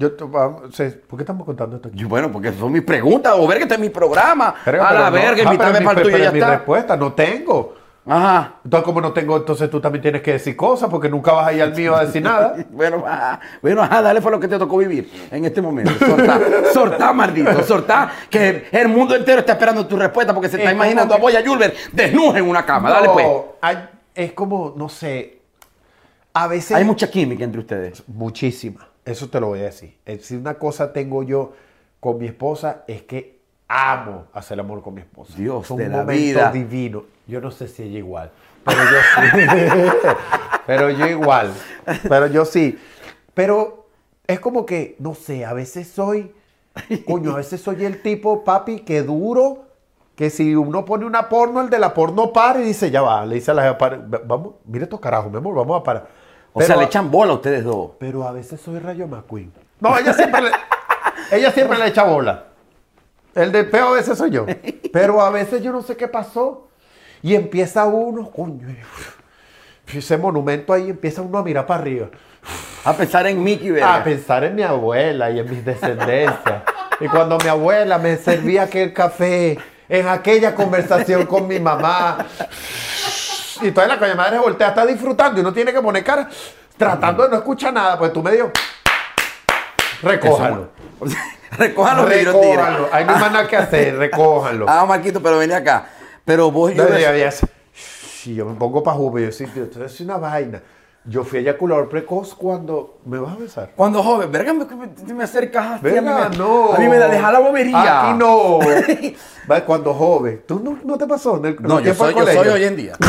¿Por qué estamos contando esto aquí? Bueno, porque son mis preguntas. O ver que este es mi programa. Pero A la no. verga, invítame pero para el tuyo y ya mi está. respuesta, no tengo. Ajá. Entonces, como no tengo, entonces tú también tienes que decir cosas porque nunca vas a ir al mío a decir nada. Bueno, dale, fue lo que te tocó vivir en este momento. Soltá, maldito, soltá, que el mundo entero está esperando tu respuesta porque se está imaginando a Boya Julber desnuda en una cama. Dale, pues. Es como, no sé, a veces... Hay mucha química entre ustedes. Muchísima. Eso te lo voy a decir. Si una cosa tengo yo con mi esposa es que amo hacer el amor con mi esposa. Dios Son de la momentos vida. divinos. Yo no sé si ella igual, pero yo sí. Pero yo igual. Pero yo sí. Pero es como que, no sé, a veces soy el tipo, papi, que duro, que si uno pone una porno, el de la porno para y dice, ya va, le dice a la jefa, vamos, mire estos carajos, mi amor, vamos a parar. O sea, le echan bola a ustedes dos. Pero a veces soy Rayo McQueen. No, ella siempre le echa bola. El del peo a veces soy yo. Pero a veces yo no sé qué pasó. Y empieza uno, coño, ese monumento ahí, empieza uno a mirar para arriba. A pensar en Mickey, ¿verdad? A pensar en mi abuela y en mis descendencias. Y cuando mi abuela me servía aquel café, en aquella conversación con mi mamá. Y toda la coña madre voltea, está disfrutando y uno tiene que poner cara tratando de no escuchar nada. Pues tú me dijo, recójanlo. Recójanlo. Recójanlo. Hay no hay más nada que hacer, recójanlo. Ah, Marquito, pero vení acá. Pero vos y yo... Si yo me pongo para jugar, yo sí, tío, esto es una vaina. Yo fui eyaculador precoz cuando me vas a besar. Cuando joven, verga, me acercas así. Verga, a mí, no. A mí me da deja la bobería. Aquí no. Va, cuando joven. ¿Tú no te pasó? No, yo soy hoy en día.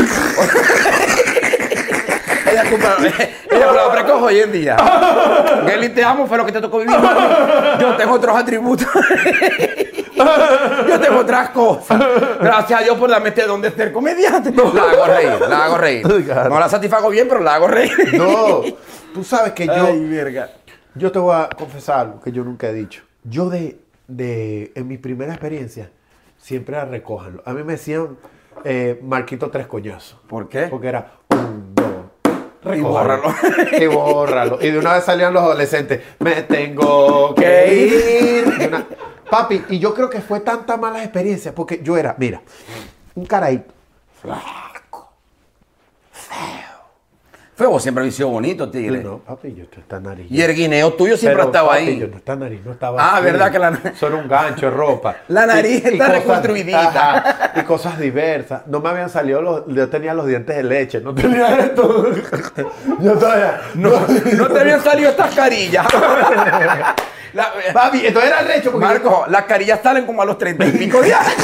Ella precoz hoy en día. Gelly, te amo, fue lo que te tocó vivir. Yo tengo otros atributos. Yo tengo otras cosas. Gracias a Dios por darme este don de ser comediante. La hago reír. No la satisfago bien, pero la hago reír. No. Tú sabes que Ay, verga. yo te voy a confesar algo que yo nunca he dicho. Yo en mi primera experiencia, siempre era recójanlo. A mí me decían Marquito tres coñazos. ¿Por qué? Porque era 1, 2, Y bórralo. Y bórralo. Y de una vez salían los adolescentes. Me tengo que ir. Papi, y yo creo que fue tanta mala experiencia porque yo era, mira, un caraíto, flaco, feo. Feo siempre había sido bonito, tigre. No, papi, yo esta nariz. Y el guineo tuyo siempre Pero, estaba papi, ahí. Yo esta nariz no estaba Ah, así. ¿verdad que la nariz? Solo un gancho de ropa. La nariz está reconstruidita. Ajá, y cosas diversas. No me habían salido yo tenía los dientes de leche, no tenía esto. Yo todavía. No te habían salido estas carillas. Papi, entonces era recho porque Marco, las carillas salen como a los 30 y pico de años.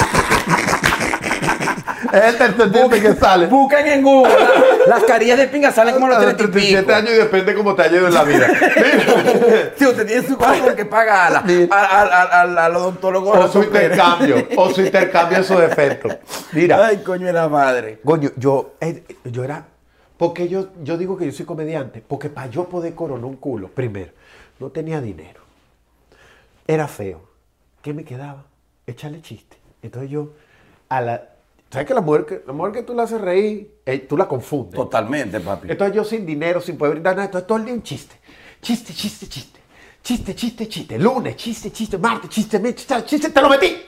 es el tercer diente que sale. Buscan en Google. Las carillas de pinga salen como a los 30 y 37 pico. años y depende cómo te haya ido en la vida. Si usted tiene su cosa que paga al odontólogo. O su intercambio en su defecto. Mira. Ay, coño de la madre. Coño, yo era... Porque yo digo que yo soy comediante. Porque para yo poder coronar un culo, primero, no tenía dinero. Era feo. ¿Qué me quedaba? Echarle chiste. Entonces yo, ¿sabes que la mujer que tú la haces reír, tú la confundes? Totalmente, papi. Entonces yo sin dinero, sin poder brindar nada, entonces todo el día un chiste. Chiste, chiste, chiste. Chiste, chiste, chiste. Lunes, chiste, chiste. Martes, chiste, chiste, te lo metí.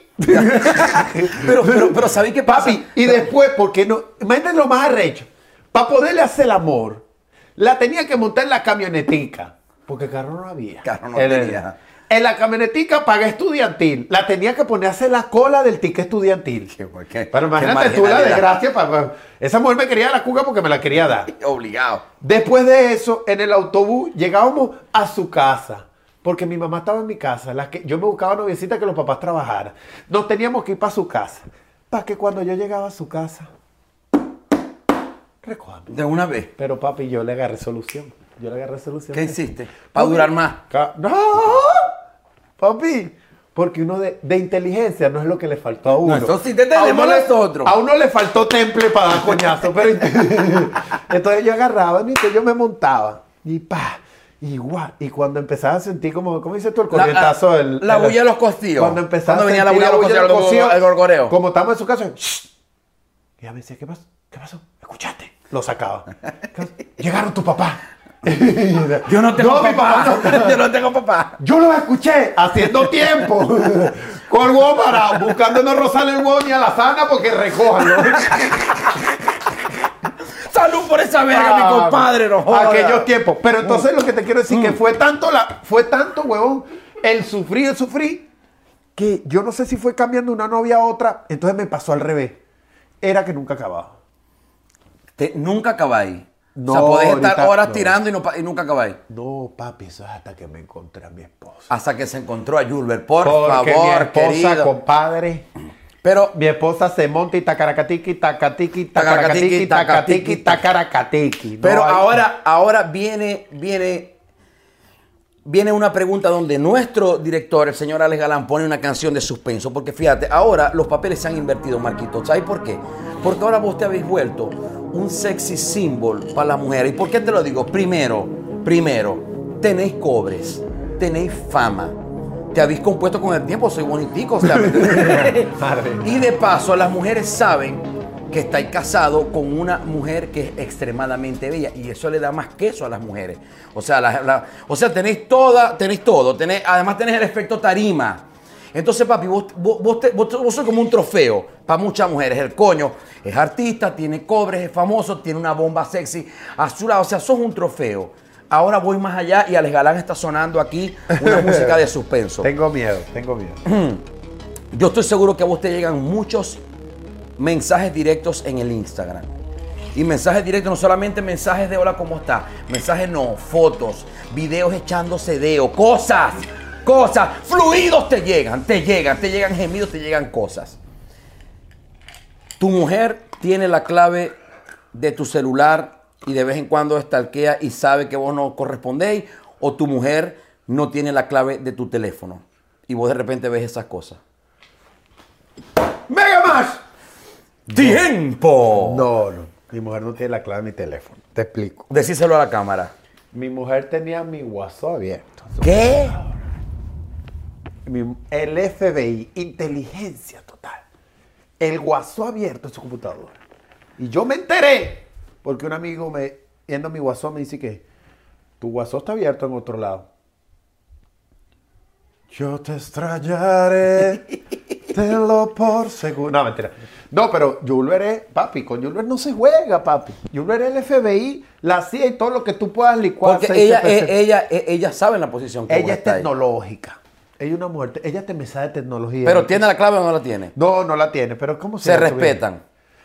pero ¿sabéis qué pasa? Papi, y después, ¿por qué no? Imagínate lo más arrecho. Para poderle hacer el amor, la tenía que montar en la camionetica. Porque carro no había. Carro no tenía. En la camionetica paga estudiantil. La tenía que poner a hacer la cola del ticket estudiantil. Pero imagínate tú la desgracia. Esa mujer me quería la cuca porque me la quería dar. Obligado. Después de eso, en el autobús, llegábamos a su casa. Porque mi mamá estaba en mi casa. Yo me buscaba noviecita que los papás trabajaran. Nos teníamos que ir para su casa. Para que cuando yo llegaba a su casa, recójame. De una vez. Pero papi, yo le agarré solución. ¿Qué hiciste? Para durar más. ¡No! Papi, porque uno de inteligencia no es lo que le faltó a uno. No, eso sí te tenemos nosotros. A uno le faltó temple para dar coñazo. Pero entonces yo agarraba, entonces yo me montaba. Y pa, igual. Y cuando empezaba a sentir como, ¿cómo dices tú? El corrientazo. La bulla de los costillos. Cuando empezaba venía a la sentir bulla de los costillos, el gorgoreo. Como estamos en su casa, ¡shh! Y ella me decía, ¿qué pasó? ¿Qué pasó? ¿Escuchaste? Lo sacaba. Llegaron tu papá. Yo no tengo No, mi papá. mamá Yo no tengo papá. Yo lo escuché haciendo tiempo. Con el huevo parado, buscando no rozarle el huevo ni a la sana porque recójanlo. Salud por esa verga, mi compadre, no joda. Aquellos tiempos. Pero entonces lo que te quiero decir que fue tanto, huevón, el sufrir, que yo no sé si fue cambiando una novia a otra, entonces me pasó al revés. Era que nunca acababa. Nunca acabáis. No, o sea, podés estar ahorita horas no. tirando y nunca acabáis. No, papi, eso es hasta que me encontré a mi esposa. Hasta que se encontró a Julber. Por Porque favor, mi esposa, querido. compadre, Pero mi esposa se monta y tacaracatiqui, tacatiqui, tacaracatiqui, tacatiqui, tacaracatiqui. Pero No hay- ahora viene una pregunta donde nuestro director, el señor Alex Galán, pone una canción de suspenso. Porque fíjate, ahora los papeles se han invertido, Marquito. ¿Sabes por qué? Porque ahora vos te habéis vuelto un sexy symbol para las mujeres. ¿Y por qué te lo digo? Primero, tenéis cobres, tenéis fama. Te habéis compuesto con el tiempo, soy bonitico. O sea, ¿me entiendes? Y de paso, las mujeres saben que estáis casado con una mujer que es extremadamente bella y eso le da más queso a las mujeres. O sea, tenéis todo, además tenés el efecto tarima. Entonces, papi, vos sos como un trofeo para muchas mujeres. El coño es artista, tiene cobres, es famoso, tiene una bomba sexy a su lado. O sea, sos un trofeo. Ahora voy más allá y Alex Galán está sonando aquí una música de suspenso. Tengo miedo. Yo estoy seguro que a vos te llegan muchos mensajes directos en el Instagram. Y mensajes directos, no solamente mensajes de hola, ¿cómo está? Mensajes no, fotos, videos echándose deo, cosas, fluidos te llegan gemidos, te llegan cosas. Tu mujer tiene la clave de tu celular y de vez en cuando stalkea y sabe que vos no correspondéis, o tu mujer no tiene la clave de tu teléfono y vos de repente ves esas cosas. ¡Mega más! ¡Tiempo! No. Mi mujer no tiene la clave de mi teléfono. Te explico. Decíselo a la cámara. Mi mujer tenía mi WhatsApp abierto. ¿Qué? El FBI, inteligencia total. El WhatsApp abierto en su computadora. Y yo me enteré porque un amigo viendo mi WhatsApp me dice que tu WhatsApp está abierto en otro lado. Yo te extrañaré, tenlo por seguro. No, mentira. No, pero Julber es, papi, con Julber no se juega, papi. Julber es el FBI, la CIA y todo lo que tú puedas licuar. Porque ella sabe en la posición que Ella vos es estáis. tecnológica. Ella es una mujer, ella te me sabe tecnología. Pero ¿tiene la clave o no la tiene? No, no la tiene, pero ¿cómo Se respetan.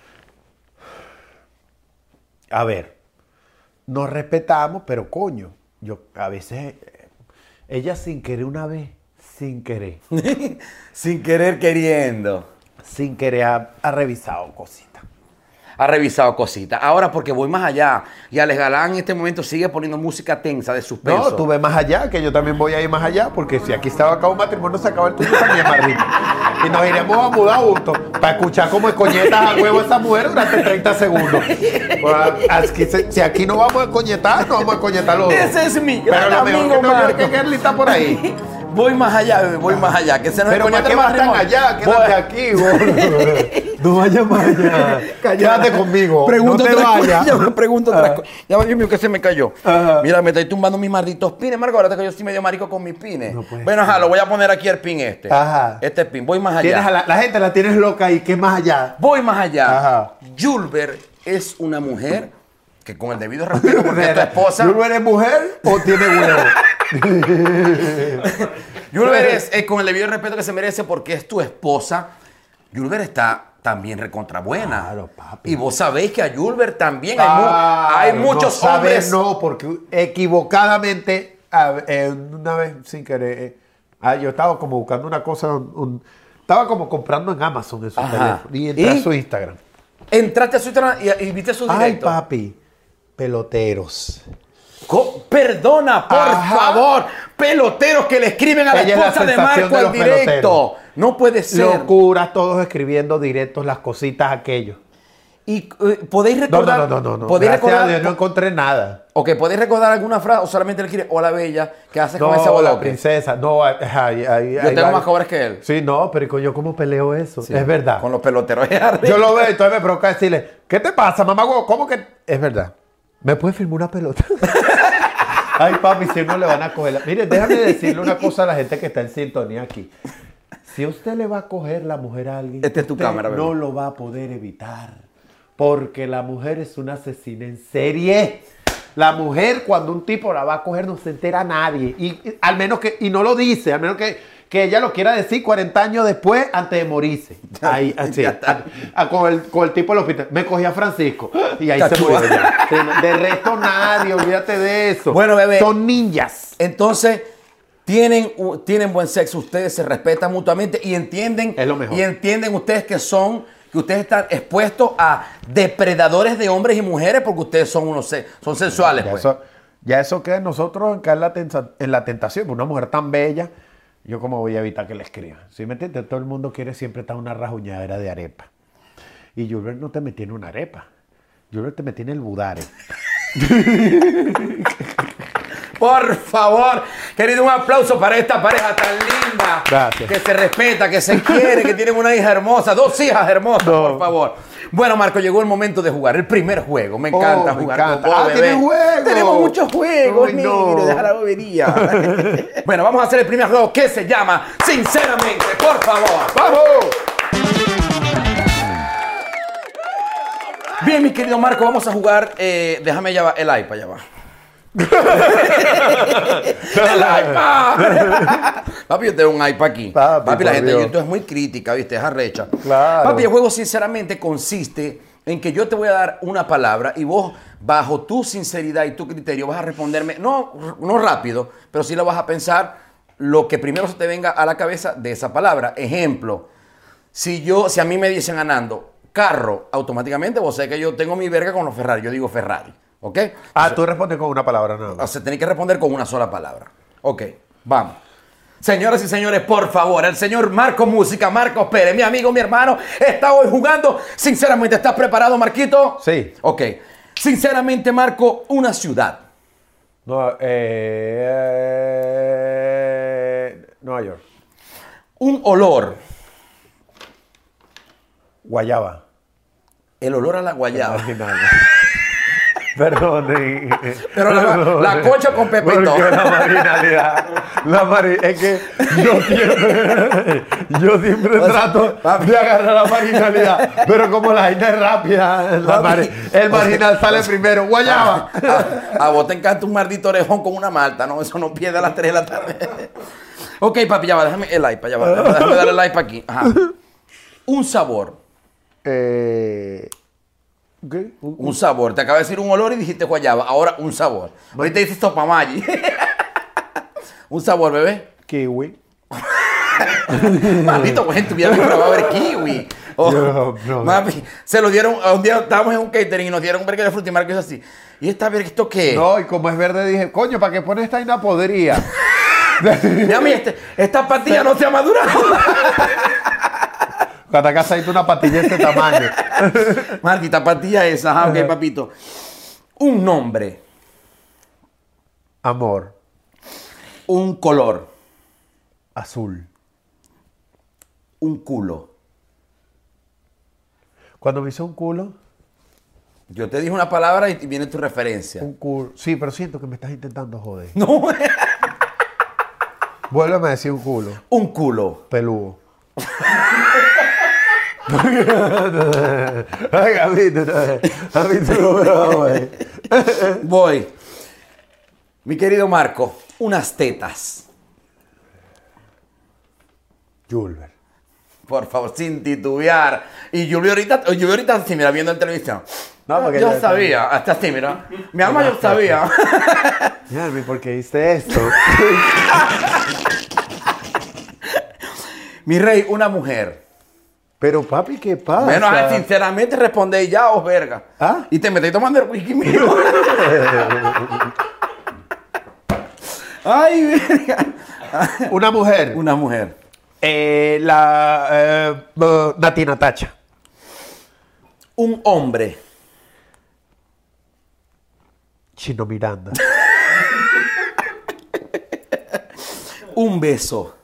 A ver, nos respetamos, pero coño, yo a veces, ella sin querer una vez, sin querer Sin querer queriendo. ha revisado cositas. Ha revisado cositas. Ahora porque voy más allá. Y Alex Galán en este momento sigue poniendo música tensa de suspenso. No, tú ves más allá, que yo también voy a ir más allá, porque si aquí estaba acá un matrimonio, se acaba el tuyo también, Marrito. Y nos iremos a mudar juntos para escuchar cómo escoñetas a huevo esa mujer durante 30 segundos. Si aquí no vamos a escoñetar, no vamos a escoñetar los dos. Ese es mi Pero gran lo mejor amigo que no es Marco. que Kerly está por ahí. Voy más allá, bebé, voy más allá. Que se nos Pero ¿para desconecte qué el vas tan matrimonio. allá? Quédate aquí, gordo. No vayas más allá. Quédate conmigo. Pregunto no te otra vayas. cosa. Ya me pregunto otra cosa. Ya va, Dios mío, que se me cayó. Ajá. Mira, me estoy tumbando mis malditos pines, Marco. Ahora que yo estoy medio marico con mis pines. No puede Bueno, ajá, lo voy a poner aquí el pin este. Ajá. Este pin. Voy más Tienes allá. a la gente la tienes loca ahí. ¿Qué más allá? Voy más allá. Ajá. Julber es una mujer que con el debido respeto, porque es tu esposa. ¿Tú eres mujer o tiene huevo? Julber es con el debido respeto que se merece porque es tu esposa. Julber está también recontra buena. Claro, papi. Y vos sabéis que a Julber también Claro, hay muchos no hombres. sabes, no, porque equivocadamente, una vez sin querer, yo estaba como buscando una cosa, estaba como comprando en Amazon en su Ajá. teléfono y entré a ¿Y? su Instagram. Entraste a su Instagram y viste su Ay, directo. papi, peloteros. Perdona, por Ajá. favor. Peloteros que le escriben a la Ella es la esposa de sensación Marco de al los directo. peloteros. No puede ser. Locuras, todos escribiendo directos, las cositas aquellos. Y podéis recordar. No. Podéis Gracias recordar. a Dios no encontré nada. Ok, ¿podéis recordar alguna frase o solamente le quiere hola bella que haces con ese No, la boloque? princesa. No, Yo tengo más cobres que él. Sí, no, pero yo cómo peleo eso. Sí, Es verdad. Con los peloteros de arriba. Yo lo veo y entonces me provoca decirle, ¿qué te pasa, mamá? ¿Cómo que? Es verdad. ¿Me puede firmar una pelota? Ay, papi, si no le van a coger. Mire, déjame decirle una cosa a la gente que está en sintonía aquí. Si usted le va a coger la mujer a alguien, Esta es tu usted cámara, bebé. no lo va a poder evitar. Porque la mujer es una asesina en serie. La mujer, cuando un tipo la va a coger, no se entera nadie. Al menos que, y no lo dice, al menos que ella lo quiera decir 40 años después, antes de morirse. Ahí, así, con el tipo del hospital. Me cogí a Francisco. Y ahí se murió ya. De resto, nadie, olvídate de eso. Bueno, bebé. Son ninjas. Entonces, tienen buen sexo, ustedes se respetan mutuamente y entienden. Es lo mejor. Y entienden ustedes que ustedes están expuestos a depredadores de hombres y mujeres porque ustedes son sensuales. Pues. Ya eso queda en nosotros caer en la tentación. Una mujer tan bella, yo como voy a evitar que le escriban. ¿Sí me entiendes? Todo el mundo quiere siempre estar una rajuñadera de arepa. Y Julber no te metí en una arepa. Julber te metí en el budare. Por favor, querido, un aplauso para esta pareja tan linda. Gracias. Que se respeta, que se quiere, que tienen una hija hermosa, 2 hijas hermosas, por favor. Bueno, Marco, llegó el momento de jugar el primer juego. Me encanta jugar con vos, bebé. ¿Tiene juego? Tenemos muchos juegos, Ay, negro, no. deja la bobería. Bueno, vamos a hacer el primer juego que se llama Sinceramente, por favor. ¡Vamos! Bien, mi querido Marco, vamos a jugar. Déjame ya va, el iPad, ya va. ¡El iPad! Papi, yo tengo un iPad aquí. Papi, la por gente de Dios. YouTube es muy crítica, ¿viste? Es arrecha. Claro. Papi, el juego sinceramente consiste en que yo te voy a dar una palabra y vos, bajo tu sinceridad y tu criterio, vas a responderme, no rápido, pero sí lo vas a pensar lo que primero se te venga a la cabeza de esa palabra. Ejemplo, si a mí me dicen ganando carro, automáticamente vos sabés que yo tengo mi verga con los Ferrari. Yo digo Ferrari, ¿ok? Tú respondes con una palabra, no. O sea, tenés que responder con una sola palabra. Ok, vamos. Señoras y señores, por favor, el señor Marco Música, Marcos Pérez, mi amigo, mi hermano, está hoy jugando. Sinceramente, ¿estás preparado, Marquito? Sí. Ok. Sinceramente, Marco, una ciudad. Nueva York. Un olor. Guayaba. El olor a la guayaba. Marginal. Perdón. Pero la cocha con pepito. Porque la marginalidad. Es que yo siempre trato de agarrar la marginalidad. Pero como la gente es rápida, el marginal sale primero. Guayaba. A vos te encanta un maldito orejón con una malta, ¿no? Eso no pierde a las 3 de la tarde. Ok, papi, ya va, déjame el iPad, ya va. Déjame darle el iPad aquí. Ajá. Un sabor. ¿Qué? Un sabor. Te acabo de decir un olor y dijiste guayaba. Ahora un sabor. Ahorita dices topamagi. Un sabor, bebé. Kiwi. Maldito, pues en tu vida va a haber kiwi. Oh, No. Mami, se lo dieron. Un día estábamos en un catering y nos dieron un verga de frutimarca y eso así. ¿Y esta verga esto qué? No, y como es verde dije, coño, ¿para qué pones esta vaina podría? Mami, esta pastilla no se ha madurado. Cuando acá se ha ido una patilla de este tamaño. Maldita pastilla esa. Ajá, ok, papito. Un nombre. Amor. Un color. Azul. Un culo. Cuando me hizo un culo, Yo te dije una palabra y viene tu referencia. un culo. Sí, pero siento que me estás intentando joder. No. Vuélveme a decir un culo. Un culo. Peludo. Ay, Gabito, no. Voy. Mi querido Marco, unas tetas. Julber. Por favor, sin titubear. Y yo vi ahorita así, mira, viendo en televisión. No, porque yo ya sabía, hasta así, mira. Mi alma yo sabía. Yarmi, ¿por qué hiciste esto? Mi rey, una mujer. Pero papi, ¿qué pasa? Bueno, sinceramente respondéis ya, os verga. ¿Ah? Y te metéis tomando el whisky mío. Ay, verga. Una mujer. Una mujer. Natina Tacha. Un hombre. Chino Miranda. Un beso.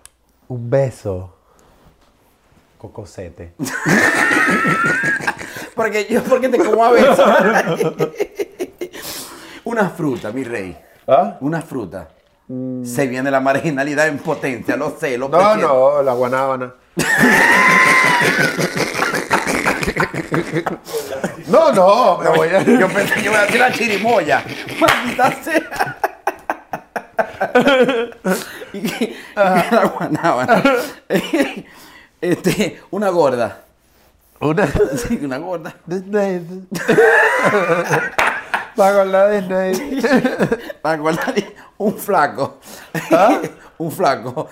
Un beso. Cocosete. Porque te como a veces. Una fruta, mi rey. ¿Ah? Una fruta. Se viene la marginalidad en potencia, lo sé, lo No, prefiero. no, la guanábana. No, me voy a... Yo pensé que iba a decir la chirimoya. Maldita sea. Y la guanábana. Una gorda. Una... Sí, una gorda. Pago la de Nate. La gorda. Un flaco. ¿Ah? Un flaco.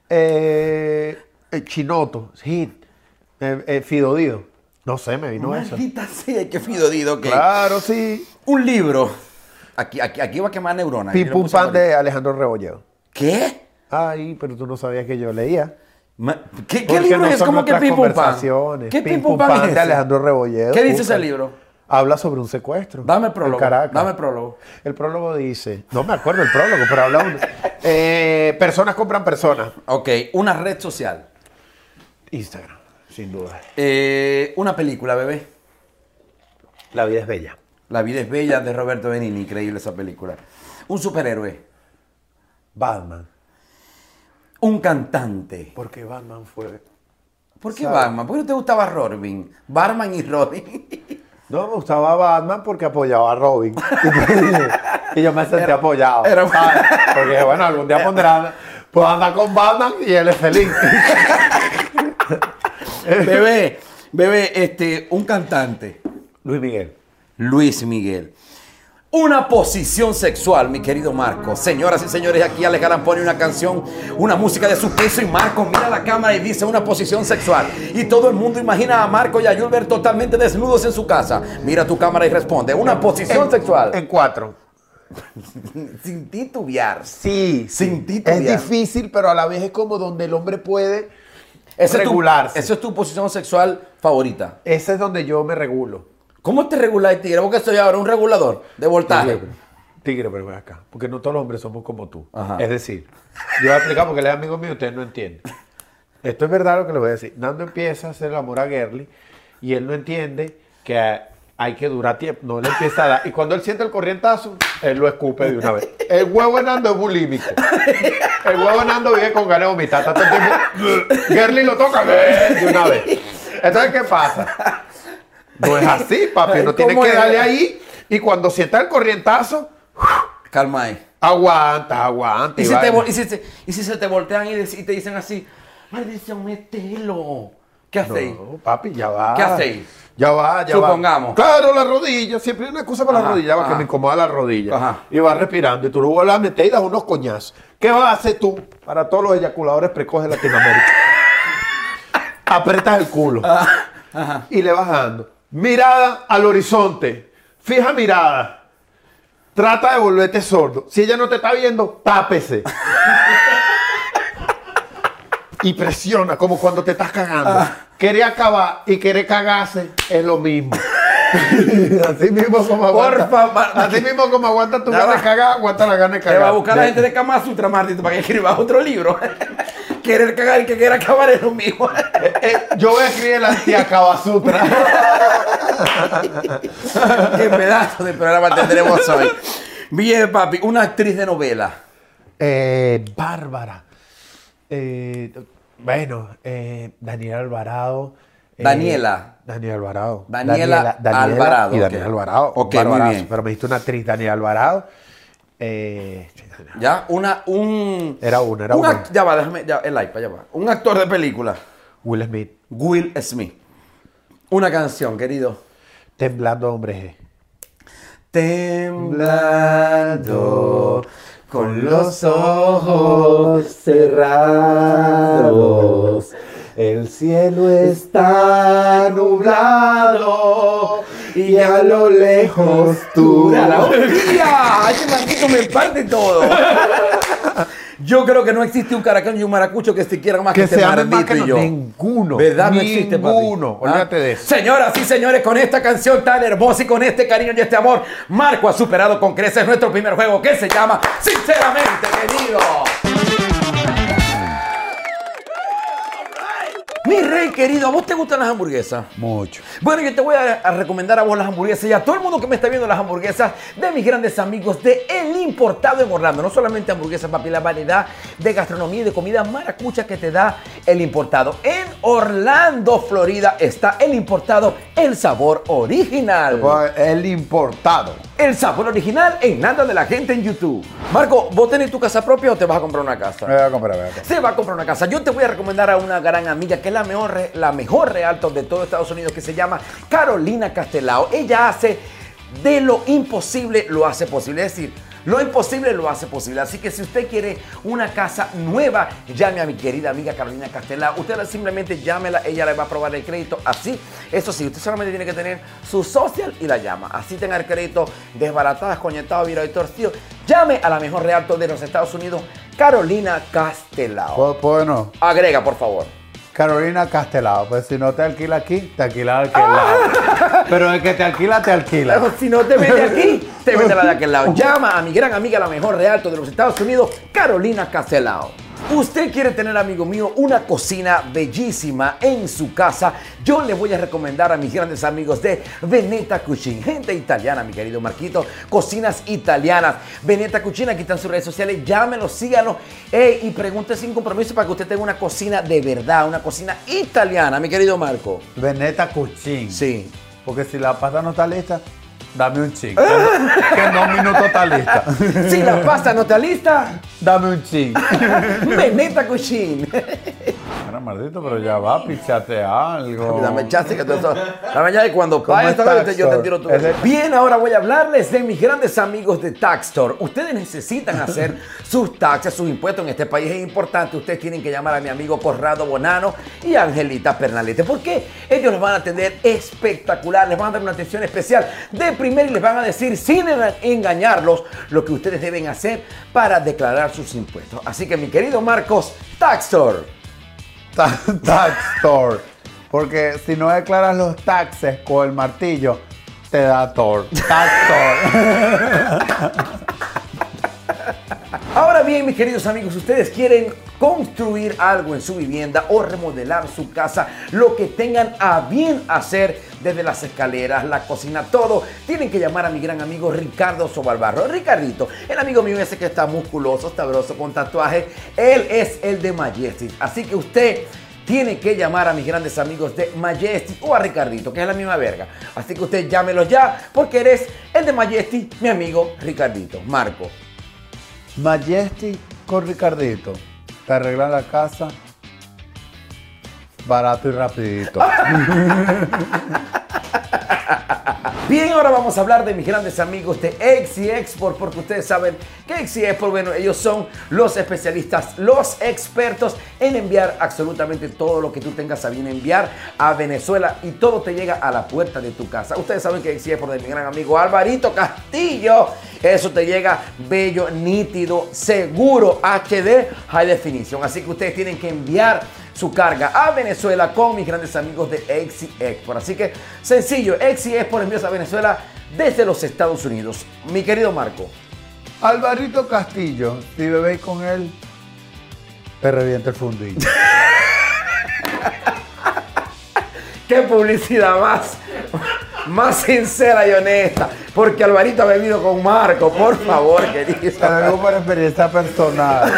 Chinoto, sí. Fidodido. No sé, me vino eso. Maldita sea, qué fidodido, ok. Claro, sí. Un libro. Aquí va a quemar neuronas. Pim Pum Pan de Alejandro Rebolledo. ¿Qué? Ay, pero tú no sabías que yo leía. ¿Qué Porque libro no es? son ¿Cómo que nuestras Pim Pum Pan? conversaciones. ¿Qué Pim Pum Pan es de ese? Alejandro Rebolledo. ¿Qué dice ese Búscalo. libro? Habla sobre un secuestro. Dame el prólogo. En Caracas. Dame el prólogo. El prólogo dice, no me acuerdo el prólogo, pero habla personas compran personas. Ok, una red social. Instagram, sin duda. Una película, bebé. La vida es bella. La vida es bella de Roberto Benigni, increíble esa película. Un superhéroe. Batman. Un cantante. Porque Batman fue... ¿Por qué ¿Sabe? Batman? ¿Por qué no te gustaba Robin? Batman y Robin. No, me gustaba Batman porque apoyaba a Robin. Y yo me sentí Era- apoyado. era- ¿sabes? Porque bueno, algún día pondrán... Puedo andar con Batman y él es feliz. Bebé, un cantante. Luis Miguel. Luis Miguel. Una posición sexual, mi querido Marco. Señoras y señores, aquí Alex Galán pone una canción, una música de suspenso y Marco mira la cámara y dice una posición sexual. Y todo el mundo imagina a Marco y a Yulber totalmente desnudos en su casa. Mira tu cámara y responde, una posición sexual. En 4. Sin titubear. Sí, Sin sí. titubear. Es difícil, pero a la vez es como donde el hombre puede Esa regularse. esa es tu posición sexual favorita. Ese es donde yo me regulo. ¿Cómo te regula el tigre? Porque soy ahora un regulador de voltaje. Tigre, pero ven acá. Porque no todos los hombres somos como tú. Ajá. Es decir, yo voy a explicar porque él es amigo mío y ustedes no entienden. Esto es verdad lo que le voy a decir. Nando empieza a hacer el amor a Gerly y él no entiende que hay que durar tiempo. No le empieza a dar. Y cuando él siente el corrientazo, él lo escupe de una vez. El huevo de Nando es bulímico. El huevo de Nando vive con ganas de vomitar. Está todo el tiempo. Gerly lo toca de una vez. Entonces, ¿qué pasa? No es así, papi. No tiene ¿Cómo que es? darle ahí. Y cuando sienta el corrientazo, Calma ahí. aguanta. ¿Y Y si, vaina. y si se te voltean y te dicen así, maldición, mételo? ¿Qué hacéis? No, papi, ya va. ¿Qué hacéis? Ya va. Supongamos. Claro, la rodilla. Siempre hay una excusa para la Ajá, rodilla, va, ajá. que me incomoda la rodilla. Ajá. Y vas respirando. Y tú lo vuelves a meter y das unos coñazos. ¿Qué vas a hacer tú para todos los eyaculadores precoces de Latinoamérica? Apretas el culo. Ajá. Y le vas dando. Mirada al horizonte. Fija mirada. Trata de volverte sordo. Si ella no te está viendo, tápese. Y presiona, como cuando te estás cagando. Querer acabar y querer cagarse es lo mismo. Así mismo como aguanta. Por favor. Así mismo como aguanta tu Ya gana va. de cagar, aguanta la gana de Te cagar. va a buscar la gente de Kama Sutra, Martito, para que escribas otro libro. Querer cagar y que quiera acabar es lo mismo. Yo voy a escribir el anti-Akabasutra. Qué pedazo de programa tendremos hoy. Bien, papi, una actriz de novela. Bárbara. Daniela Alvarado. Daniela. Daniela Alvarado. Daniela Alvarado, Y ok. Daniela Alvarado. Ok, Barbarazo. muy bien. Pero me dijiste una actriz, Daniela Alvarado. ¿Ya? Era una. Ya va, déjame, ya, el iPad, ya va. Un actor de película. Will Smith. Will Smith. Una canción, querido. Temblando Hombre G. Temblando con los ojos cerrados. El cielo está nublado y a lo lejos tú. ¡La hostia! ¡Este maldito me parte todo! Yo creo que no existe un caracán y un maracucho que se quieran más que, Que este se amen más maldito que y yo. ninguno. ¿Verdad? No existe, papi. Ninguno. ¿Ah? Olvídate de eso. Señoras y señores, con esta canción tan hermosa y con este cariño y este amor, Marco ha superado con creces nuestro primer juego que se llama Sinceramente, querido. Mi rey querido, ¿a vos te gustan las hamburguesas? Mucho. Bueno, yo te voy a recomendar a vos las hamburguesas y a todo el mundo que me está viendo las hamburguesas de mis grandes amigos de El Importado en Orlando. No solamente hamburguesas, papi, la variedad de gastronomía y de comida maracucha que te da El Importado. En Orlando, Florida, está El Importado, el sabor original. El Importado. El sabor original en nada de la gente en YouTube. Marco, ¿vos tenés tu casa propia o te vas a comprar una casa? Me voy a comprar. Se va a comprar una casa. Yo te voy a recomendar a una gran amiga que es la mejor realtor de todo Estados Unidos, que se llama Carolina Castelao. Ella hace de lo imposible, lo hace posible. Es decir, lo imposible lo hace posible. Así que si usted quiere una casa nueva, llame a mi querida amiga Carolina Castelao. Usted simplemente llámela, ella le va a aprobar el crédito. Así, eso sí, usted solamente tiene que tener su social y la llama. Así tenga el crédito desbaratado, desconectado, virado y torcido. Llame a la mejor realtor de los Estados Unidos, Carolina Castelao. Bueno, Agrega, por favor. Carolina Castelao. Pues si no te alquila aquí, te alquila de aquel lado. Pero el que te alquila, te alquila. Pero si no te vende aquí, te vende la de aquel lado. Llama a mi gran amiga, la mejor realtor de los Estados Unidos, Carolina Castelao. Usted quiere tener, amigo mío, una cocina bellísima en su casa. Yo le voy a recomendar a mis grandes amigos de Veneta Cucina. Gente italiana, mi querido Marquito. Cocinas italianas. Veneta Cucina, aquí están sus redes sociales. Llámenlo, síganlo. Y pregunte sin compromiso para que usted tenga una cocina de verdad, una cocina italiana, mi querido Marco. Veneta Cucina. Sí. Porque si la pasta no está lista, dame un ching. Que en 2 minutos está lista. Si la pasta no está lista, Dame un ching. Veneta Cucina. Bueno, maldito, pero ya va, pichate algo. Dame chance que todo eso. Dame ya y cuando ¿Cómo vaya esta estás, vez yo te Thor? tiro tu. Ese- Bien, ahora voy a hablarles de mis grandes amigos de Tax Store. Ustedes necesitan hacer sus taxes, sus impuestos en este país. Es importante. Ustedes tienen que llamar a mi amigo Corrado Bonano y a Angelita Pernalete. Porque ellos los van a atender espectacular. Les van a dar una atención especial de primera y les van a decir, sin engañarlos, lo que ustedes deben hacer para declarar sus impuestos. Así que, mi querido Marcos, Tax Store. Tax Store. Porque si no declaras los taxes con el martillo, te da Thor. Tax Store. Ahora bien, mis queridos amigos, ustedes quieren construir algo en su vivienda o remodelar su casa, lo que tengan a bien hacer, desde las escaleras, la cocina, todo, tienen que llamar a mi gran amigo Ricardo Sobalbarro. Ricardito, el amigo mío ese que está musculoso, sabroso, con tatuaje, él es el de Majestic. Así que usted tiene que llamar a mis grandes amigos de Majestic o a Ricardito, que es la misma verga. Así que usted llámelo ya, porque eres el de Majestic, mi amigo Ricardito. Marco. Majestic con Ricardito. Te arreglan la casa barato y rapidito. Bien, ahora vamos a hablar de mis grandes amigos de Exi Export, porque ustedes saben que Exi Export, bueno, ellos son los especialistas, los expertos en enviar absolutamente todo lo que tú tengas a bien enviar a Venezuela y todo te llega a la puerta de tu casa. Ustedes saben que Exi Export de mi gran amigo Alvarito Castillo, eso te llega bello, nítido, seguro, HD, high definition. Así que ustedes tienen que enviar su carga a Venezuela con mis grandes amigos de Exi Export. Así que sencillo, Exi Export envíos a Venezuela desde los Estados Unidos. Mi querido Marco. Alvarito Castillo, si bebéis con él, te revienta el fundillo. Qué publicidad más sincera y honesta. Porque Alvarito ha bebido con Marco, por favor, querido. Te digo por experiencia personal.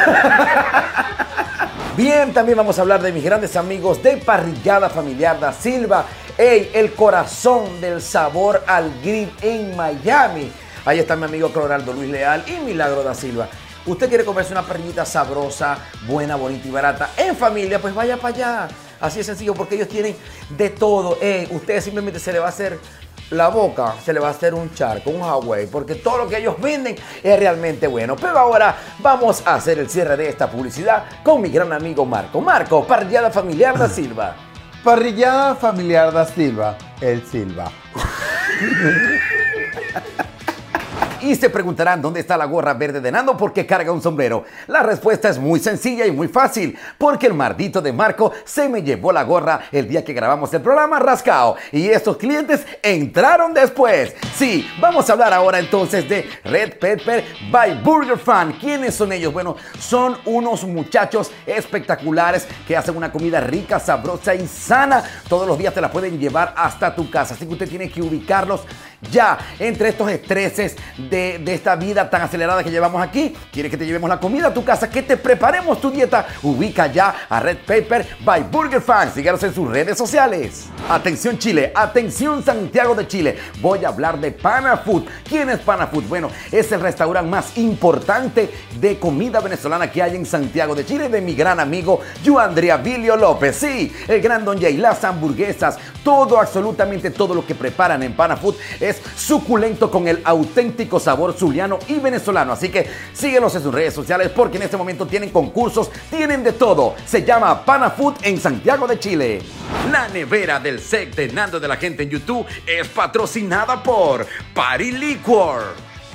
Bien, también vamos a hablar de mis grandes amigos de Parrillada Familiar da Silva. Ey, el corazón del sabor al grill en Miami. Ahí está mi amigo Cloraldo Luis Leal y Milagro da Silva. Usted quiere comerse una parrillita sabrosa, buena, bonita y barata en familia, pues vaya para allá. Así de sencillo, porque ellos tienen de todo. Ustedes simplemente se le va a hacer la boca, se le va a hacer un charco, un Hawaii, porque todo lo que ellos venden es realmente bueno. Pero ahora vamos a hacer el cierre de esta publicidad con mi gran amigo Marco. Marco, Parrillada Familiar da Silva. Parrillada Familiar da Silva, el Silva. Y se preguntarán dónde está la gorra verde de Nando porque carga un sombrero. La respuesta es muy sencilla y muy fácil, porque el mardito de Marco se me llevó la gorra el día que grabamos el programa Rascao y estos clientes entraron después. Sí, vamos a hablar ahora entonces de Red Pepper by Burger Fan. ¿Quiénes son ellos? Bueno, son unos muchachos espectaculares que hacen una comida rica, sabrosa y sana. Todos los días te la pueden llevar hasta tu casa, así que usted tiene que ubicarlos ya. Entre estos estreses de esta vida tan acelerada que llevamos aquí, ¿quieres que te llevemos la comida a tu casa, que te preparemos tu dieta? Ubica ya a Red Pepper by Burger Fan. Síganos en sus redes sociales. Atención Chile, atención Santiago de Chile. Voy a hablar de Pana Food. ¿Quién es Pana Food? Bueno, es el restaurante más importante de comida venezolana que hay en Santiago de Chile, de mi gran amigo Joandria Vilio López. Sí, el gran Don Jay, las hamburguesas, todo, absolutamente todo lo que preparan en Pana Food es suculento con el auténtico sabor zuliano y venezolano. Así que síguenos en sus redes sociales porque en este momento tienen concursos, tienen de todo. Se llama Pana Food en Santiago de Chile. La nevera del SEC de Nando de la Gente en YouTube es patrocinada por Party Liquor.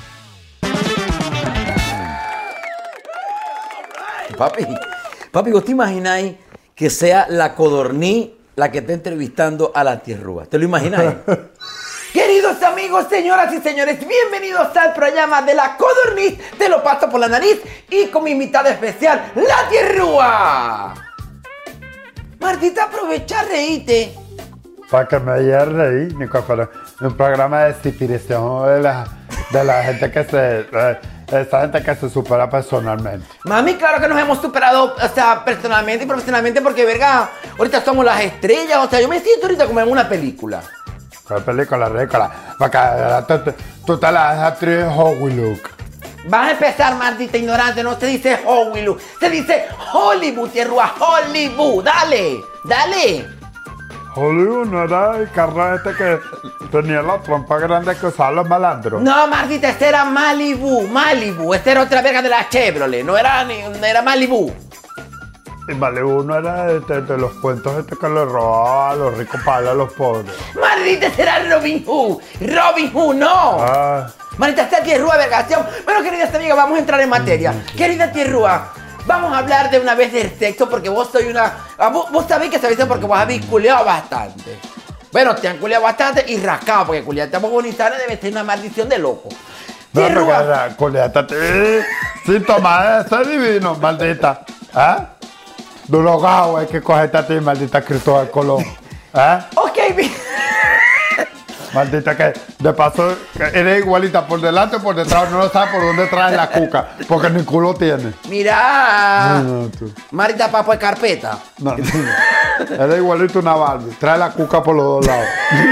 Papi, ¿vos te imagináis que sea la codorniz la que está entrevistando a la tierrúa? ¿Te lo imagináis? Queridos amigos, señoras y señores, bienvenidos al programa de la codorniz. Te lo paso por la nariz y con mi invitada especial, la tierrúa. Martita, aprovecha, reíte. Para que me haya reír, Nico, pero un programa de inspiración de la gente que esa gente que se supera personalmente. Mami, claro que nos hemos superado, o sea, personalmente y profesionalmente, porque, verga, ahorita somos las estrellas, o sea, yo me siento ahorita como en una película. ¿Cuál película? Porque tú te la dejas actriz Hollywood. Vas a empezar, Martita ignorante, no se dice Hollywood, se dice Hollywood, tierra, Hollywood, dale. Hollywood no era el carro este que tenía la trompa grande que usaban los malandros. No, Martita, este era Malibu, esta era otra verga de la Chevrolet, no era Malibu. Y Malibu no era de los cuentos que le robaba a los ricos para darle a los pobres. Martita, este era Robin Hood, no. Marita, esta tierrúa, vergación. Bueno, queridas amigas, vamos a entrar en materia. Querida tierrúa, vamos a hablar de una vez del sexo, porque vos soy una... Vos sabéis que sabéis porque vos habéis culeado bastante. Bueno, te han culeado bastante y rascado, porque culearte a Bonizales debe ser una maldición de loco. Tierrúa. Culeate. Sí, toma, está divino, maldita. De los gajos hay que cogerte a ti, maldita Cristóbal Colón. Ok, maldita que, de paso, eres igualita por delante o por detrás, no sabes por dónde traes la cuca, porque ni culo tiene. Mira, No, tú. Marita Papo de carpeta. No, eres igualito una Barbie, trae la cuca por los dos lados.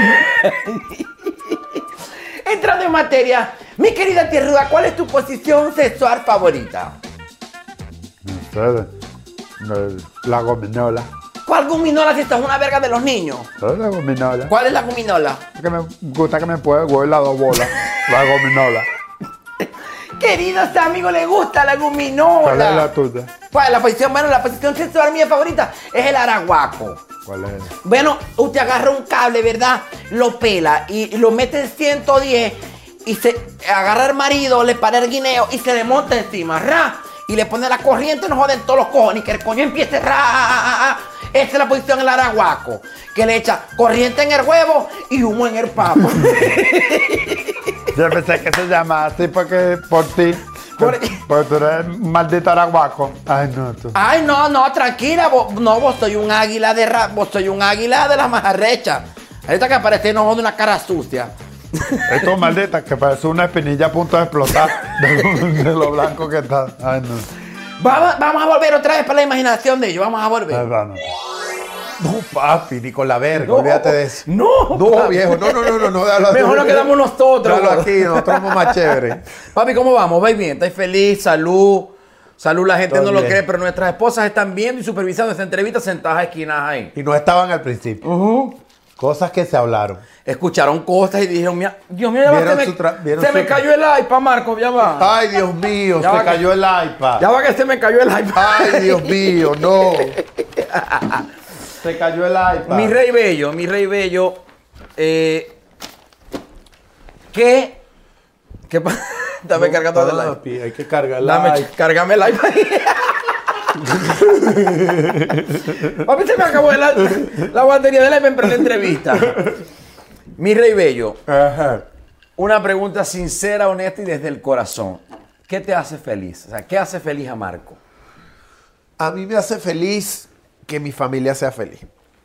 Entrando en materia, mi querida tierruda, ¿cuál es tu posición sexual favorita? No sé, la gominola. ¿Cuál gominola si esta es una verga de los niños? La gominola. ¿Cuál es la gominola? Que me gusta que me puede huevo las dos bolas. La gominola. Queridos amigos, ¿le gusta la gominola? ¿Cuál es la tuya? ¿Cuál es la posición? Bueno, la posición sexual mía favorita es el araguaco. ¿Cuál es? Bueno, usted agarra un cable, ¿verdad? Lo pela y lo mete en 110 y se agarra al marido, le para el guineo y se le monta encima, ¡ra! Y le pone la corriente, no joden todos los cojones, que el coño empiece, ¡ra! Esa es la posición del araguaco, que le echa corriente en el huevo y humo en el papo. Yo pensé que se llama así porque por ti. Porque tú eres un maldito araguaco. Ay, no, tú. Ay, no, tranquila. Vos soy un águila vos soy un águila de las más arrechas. Ahorita que aparece no de una cara sucia. Esto maldita, que parece una espinilla a punto de explotar de lo blanco que está. Ay, no. Vamos a volver otra vez para la imaginación de ellos. Vamos a volver. Ay, no. No, papi, ni con la verga, olvídate de eso. No, Viejo, no, déjalo así. Mejor nos quedamos nosotros. Déjalo aquí, nosotros somos más chéveres. Papi, ¿cómo vamos? ¿Vais bien? ¿Estáis feliz? Salud. Salud, la gente Todo no lo bien. cree, pero nuestras esposas están viendo y supervisando esta entrevista sentadas esquinas ahí. Y no estaban al principio. Cosas que se hablaron. Escucharon cosas y dijeron, mira, Dios mío, ya va, Vieron se me su- cayó el iPad, Marco, ya va. Ay, Dios mío, Ya va se que- cayó el iPad. Ya va que se me cayó el iPad. Ay, Dios mío, no. Se cayó el iPad. Mi rey bello, ¿qué pasa? Dame cargando el iPad. Papi, hay que cargarla. Dame, cárgame el iPad. Papi, se me acabó la batería del iPad en la entrevista. Mi rey bello, Ajá. una pregunta sincera, honesta y desde el corazón. ¿Qué te hace feliz? O sea, ¿qué hace feliz a Marco? A mí me hace feliz que mi familia sea feliz.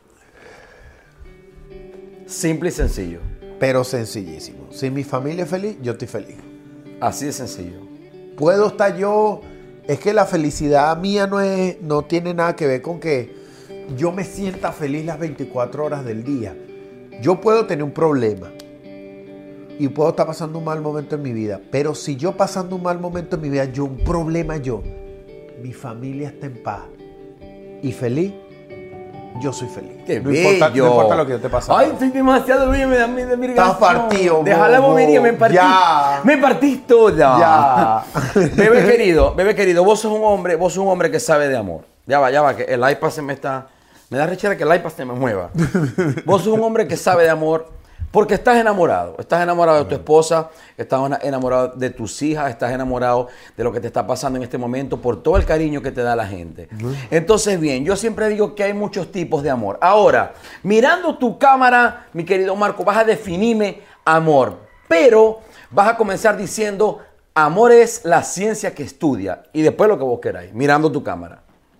Simple y sencillo. Pero sencillísimo. Si mi familia es feliz, yo estoy feliz. Así de sencillo. Puedo estar yo... Es que la felicidad mía no tiene nada que ver con que yo me sienta feliz las 24 horas del día. Yo puedo tener un problema y puedo estar pasando un mal momento en mi vida, pero si yo pasando un mal momento en mi vida, un problema, mi familia está en paz y feliz, yo soy feliz. ¡Qué no bello! No importa lo que yo te pase. Ay, estoy demasiado bello, me da Estás partido. Déjala bobería, me partí. Ya. Me partís toda. Ya. Bebé querido, vos sos un hombre que sabe de amor. Ya va, que el iPad me da rechera que el iPad se me mueva. Vos sos un hombre que sabe de amor porque estás enamorado. Estás enamorado de tu esposa, estás enamorado de tus hijas, estás enamorado de lo que te está pasando en este momento por todo el cariño que te da la gente. Entonces, bien, yo siempre digo que hay muchos tipos de amor. Ahora, mirando tu cámara, mi querido Marco, vas a definirme amor, pero vas a comenzar diciendo, amor es la ciencia que estudia, y después lo que vos queráis, mirando tu cámara.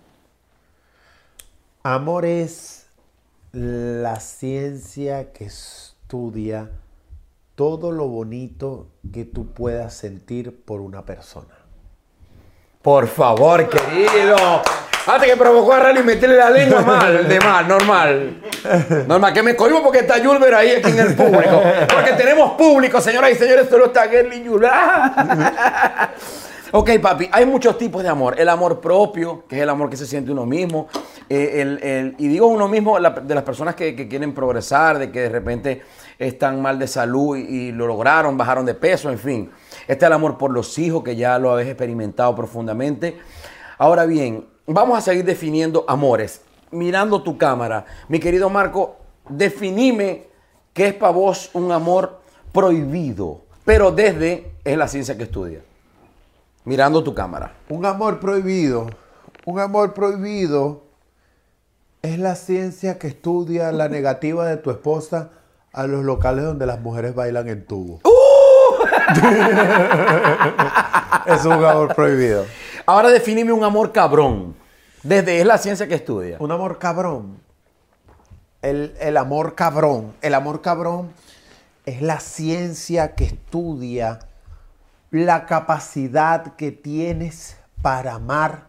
Amor es la ciencia que estudia todo lo bonito que tú puedas sentir por una persona. Por favor, querido. Hasta que provocó a Rally y meterle la lengua normal. Normal, que me cohibo porque está Julber ahí aquí en el público. Porque tenemos público, señoras y señores, solo está Gerly Julber. Ok, papi, hay muchos tipos de amor. El amor propio, que es el amor que se siente uno mismo. Y digo uno mismo de las personas que quieren progresar, de que de repente están mal de salud y lo lograron, bajaron de peso, en fin. Este es el amor por los hijos, que ya lo habéis experimentado profundamente. Ahora bien, vamos a seguir definiendo amores. Mirando tu cámara, mi querido Marco, definime qué es para vos un amor prohibido, pero es la ciencia que estudia. Mirando tu cámara. Un amor prohibido es la ciencia que estudia la negativa de tu esposa a los locales donde las mujeres bailan en tubo. Es un amor prohibido. Ahora definime un amor cabrón. Es la ciencia que estudia. Un amor cabrón. El amor cabrón. El amor cabrón es la ciencia que estudia la capacidad que tienes para amar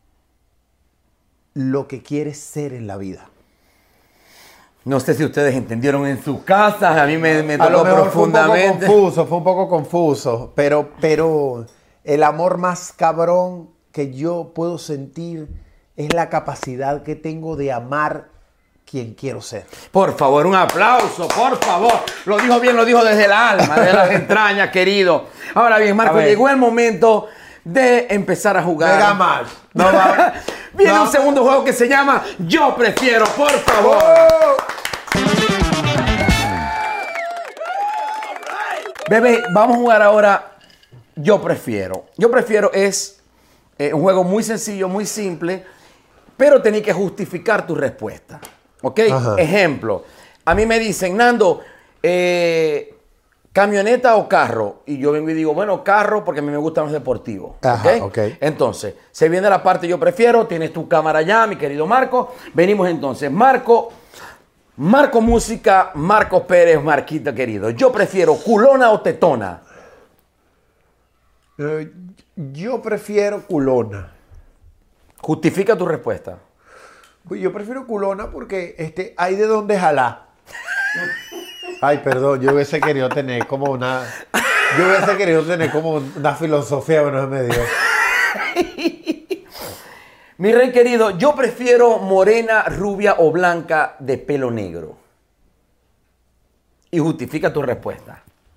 lo que quieres ser en la vida. No sé si ustedes entendieron en sus casas, a mí me A lo tocó mejor profundamente. fue un poco confuso, pero el amor más cabrón que yo puedo sentir es la capacidad que tengo de amar quien quiero ser. Por favor, un aplauso, por favor. Lo dijo bien, lo dijo desde el alma, de las entrañas, querido. Ahora bien, Marco, llegó el momento de empezar a jugar. Mega mal. No va. Viene un segundo juego que se llama Yo Prefiero, por favor. Bebé, vamos a jugar ahora Yo Prefiero. Yo Prefiero es un juego muy sencillo, muy simple, pero tenés que justificar tu respuesta. ¿Ok? Ajá. Ejemplo, a mí me dicen, Nando, ¿camioneta o carro? Y yo vengo y digo, bueno, carro porque a mí me gustan los deportivos. Ajá, ¿Ok? ok. Entonces, se viene la parte Yo Prefiero, tienes tu cámara ya, mi querido Marco. Venimos entonces, Marco Música, Marco Pérez, Marquito querido. Yo prefiero culona o tetona. Yo prefiero culona. Justifica tu respuesta. Pues yo prefiero culona porque hay de dónde jalar. Ay, perdón, yo hubiese querido tener como una filosofía, pero no me dio. Mi rey querido, yo prefiero morena, rubia o blanca de pelo negro. Y justifica tu respuesta.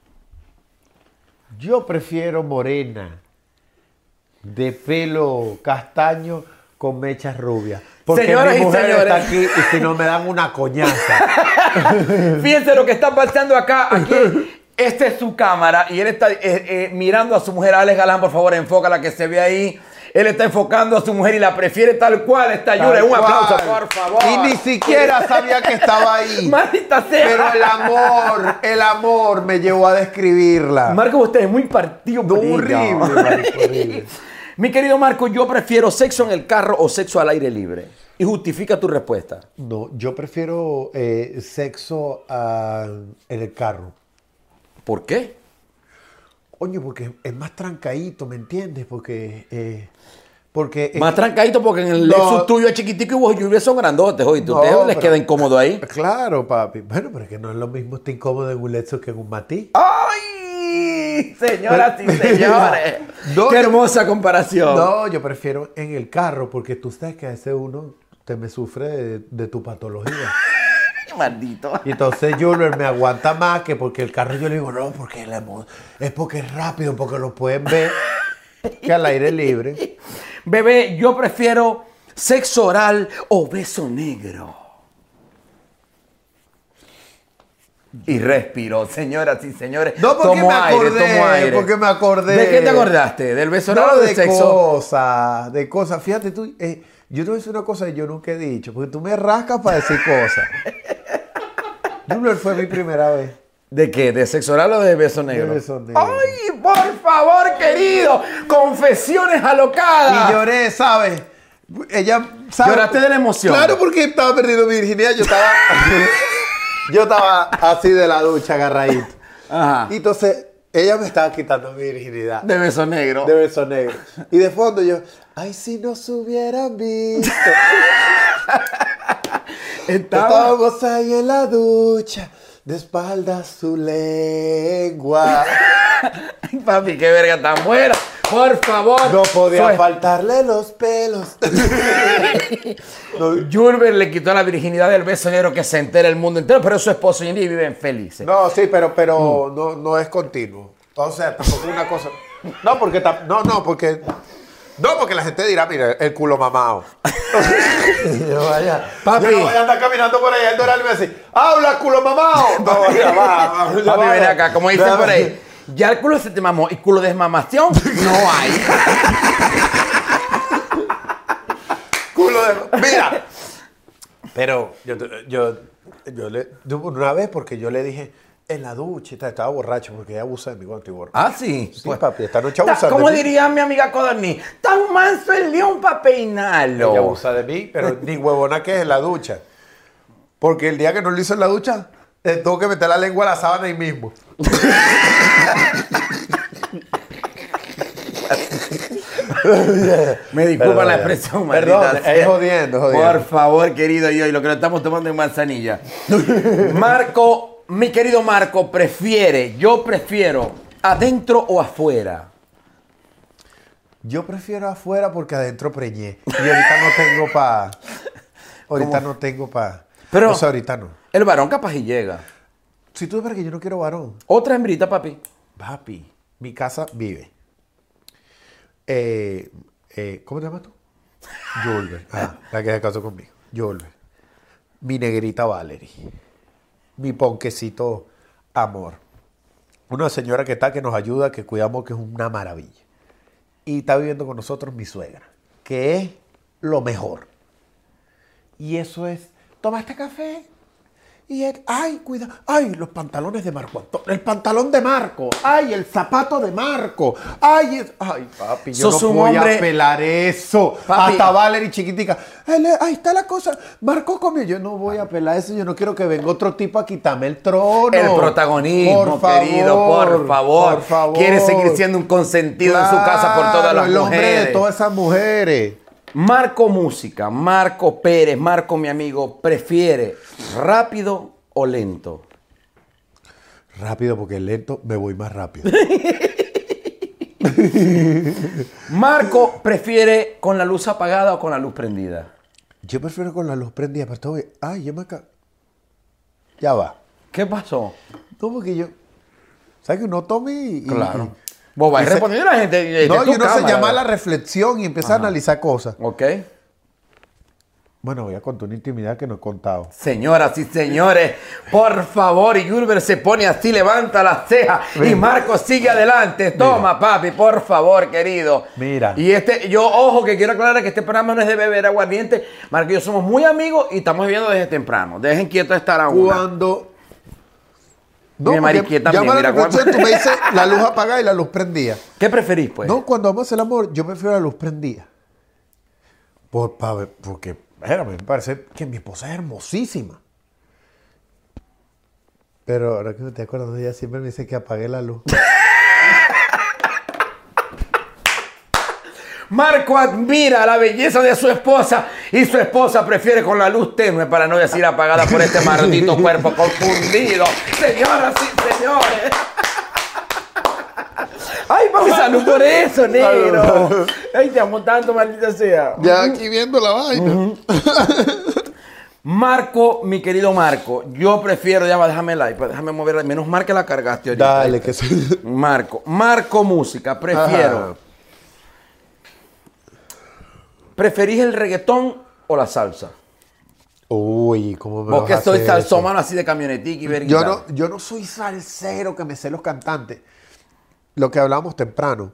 Yo prefiero morena, de pelo castaño con mechas rubias. Porque Señoras mi y mujer señores. está aquí y si no me dan una coñaza. Fíjense lo que está pasando acá. Aquí Esta es su cámara y él está mirando a su mujer. Alex Galán, por favor, enfócala que se ve ahí. Él está enfocando a su mujer y la prefiere tal cual. Esta Yure, un aplauso, por favor. Y ni siquiera sabía que estaba ahí. Maldita sea. Pero el amor me llevó a describirla. Marco, usted es muy partido. No, horrible, marico, horrible. Mi querido Marco, yo prefiero sexo en el carro o sexo al aire libre. Y justifica tu respuesta. No, yo prefiero sexo en el carro. ¿Por qué? Coño, porque es más trancadito, ¿me entiendes? Porque Más trancadito porque en el Lexus tuyo es chiquitico y vos lluvias son grandotes. Oye, No, ¿ustedes les pero- queda incómodo ahí? Claro, papi. Bueno, pero es que no es lo mismo estar incómodo en un Lexus que en un Matiz. ¡Ay! Señoras y señores. No, Qué yo- hermosa comparación. No, yo prefiero en el carro porque tú sabes que a ese uno te me sufre de tu patología. Maldito. Y entonces Julber me aguanta más que porque el carro yo le digo, no, porque es porque es rápido, porque lo pueden ver que al aire libre. Bebé, yo prefiero sexo oral o beso negro. Y respiró, señoras y señores. No, porque Tomo me acordé, tomo aire. porque me acordé. ¿De qué te acordaste? ¿Del beso oral No, o del sexo? de cosas. Fíjate tú, yo te voy a decir una cosa que yo nunca he dicho, porque tú me rascas para decir cosas. Julber fue mi primera vez. ¿De qué? ¿De sexo oral o de beso negro? De beso negro. ¡Ay, por favor, querido! Confesiones alocadas. Y lloré, ¿sabes? Ella, ¿sabe? ¿Lloraste de la emoción? Claro, porque estaba perdiendo mi virginidad. Yo estaba así de la ducha, agarradito. Ajá. Y entonces, ella me estaba quitando mi virginidad. De beso negro. De beso negro. Y de fondo yo, ay, si nos hubieran visto. Estábamos ahí en la ducha, de espaldas su lengua. Ay, papi, qué verga tan buena. Por favor. No podía Fue- faltarle los pelos. Julber le quitó la virginidad del beso negro que se entera el mundo entero, pero su esposo y Indy viven felices. No, sí, pero no es continuo. O sea, tampoco es una cosa. No, porque porque la gente dirá, mira, el culo mamado. Yo vaya, Papi. yo no voy a andar caminando por ahí el Doral y me dice, habla culo mamado. No, ya va. Papi, ven acá, como dicen por ahí, ya el culo se te mamó y culo de desmamación no hay. Culo de... Mira. Pero yo una vez porque yo le dije, en la ducha, estaba borracho porque ella abusa de mí cuando estoy borracho. Ah, sí. Sí, papi, esta noche abusa de Como mí. diría mi amiga Codorní, tan manso el león para peinarlo. Ella abusa de mí, pero ni huevona que es en la ducha. Porque el día que no lo hizo en la ducha, tengo que meter la lengua a la sábana ahí mismo. Me disculpa la expresión, Perdón, maldita es sea. jodiendo. Por favor, querido yo, y lo que lo estamos tomando en manzanilla. Marco, mi querido Marco, yo prefiero adentro o afuera. Yo prefiero afuera porque adentro preñé. Y ahorita no tengo pa... Ahorita no tengo pa... Pero- o sea, ahorita no. El varón capaz y llega. Si tú ves que yo no quiero varón. Otra hembrita, papi. Papi, mi casa vive. ¿Cómo te llamas tú? Julber. La que se casó conmigo. Julber. Mi negrita Valerie. Mi ponquecito amor. Una señora que está, que nos ayuda, que cuidamos, que es una maravilla. Y está viviendo con nosotros mi suegra, que es lo mejor. Y eso es, toma este café. Y ay, cuida, ay, los pantalones de Marco Antonio, el pantalón de Marco, ay, el zapato de Marco, ay, papi, yo Sos no un voy hombre- a pelar eso. Papi. Hasta Valerie chiquitica, ahí está la cosa, Marco comió, yo no voy a pelar eso, yo no quiero que venga otro tipo a quitarme el trono. El protagonismo, querido, por favor. Quiere seguir siendo un consentido en su casa por todas las el hombre mujeres. de todas esas mujeres. Marco Música, Marco Pérez, Marco mi amigo, ¿prefiere rápido o lento? Rápido, porque lento me voy más rápido. Marco prefiere con la luz apagada o con la luz prendida. Yo prefiero con la luz prendida, pero estoy, ay, yo me ya va. ¿Qué pasó? No, porque yo, ¿sabes que uno tome y... Claro. Vos vais y se- respondiendo a la gente. de No, tu y uno se cámara. llama a la reflexión y empieza a analizar cosas. Ok. Bueno, voy a contar una intimidad que no he contado. Señoras y señores, por favor, y Gilbert se pone así, levanta las cejas y Marco sigue adelante. Toma, papi, por favor, querido. Mira. Y ojo, que quiero aclarar que este programa no es de beber aguardiente. Marco y yo somos muy amigos y estamos viviendo desde temprano. Dejen quieto estar a una. Cuando... Mi mariquita también, llama la mira, atención, tú me dices la luz apagada y la luz prendida. ¿Qué preferís, pues? No, cuando vamos a hacer el amor, yo prefiero la luz prendida. Porque, espérame, me parece que mi esposa es hermosísima. Pero ahora que me estoy acordando, ella siempre me dice que apague la luz. Marco admira la belleza de su esposa y su esposa prefiere con la luz tenue para no decir apagada por este maldito cuerpo confundido. Señoras y señores. Ay, papi, salud por eso, negro. Ay, te amo tanto, maldita sea. Ya aquí viendo la vaina. Marco, mi querido Marco, yo prefiero, ya va, déjame el iPad, déjame moverla, menos mal que la cargaste ahorita. Dale, que sí. Marco Música, prefiero. Ajá. ¿Preferís el reggaetón o la salsa? Uy, ¿cómo me Vos vas que a soy hacer salsómano así de camionetica y verguita. yo no soy salsero que me sé los cantantes. Lo que hablábamos temprano.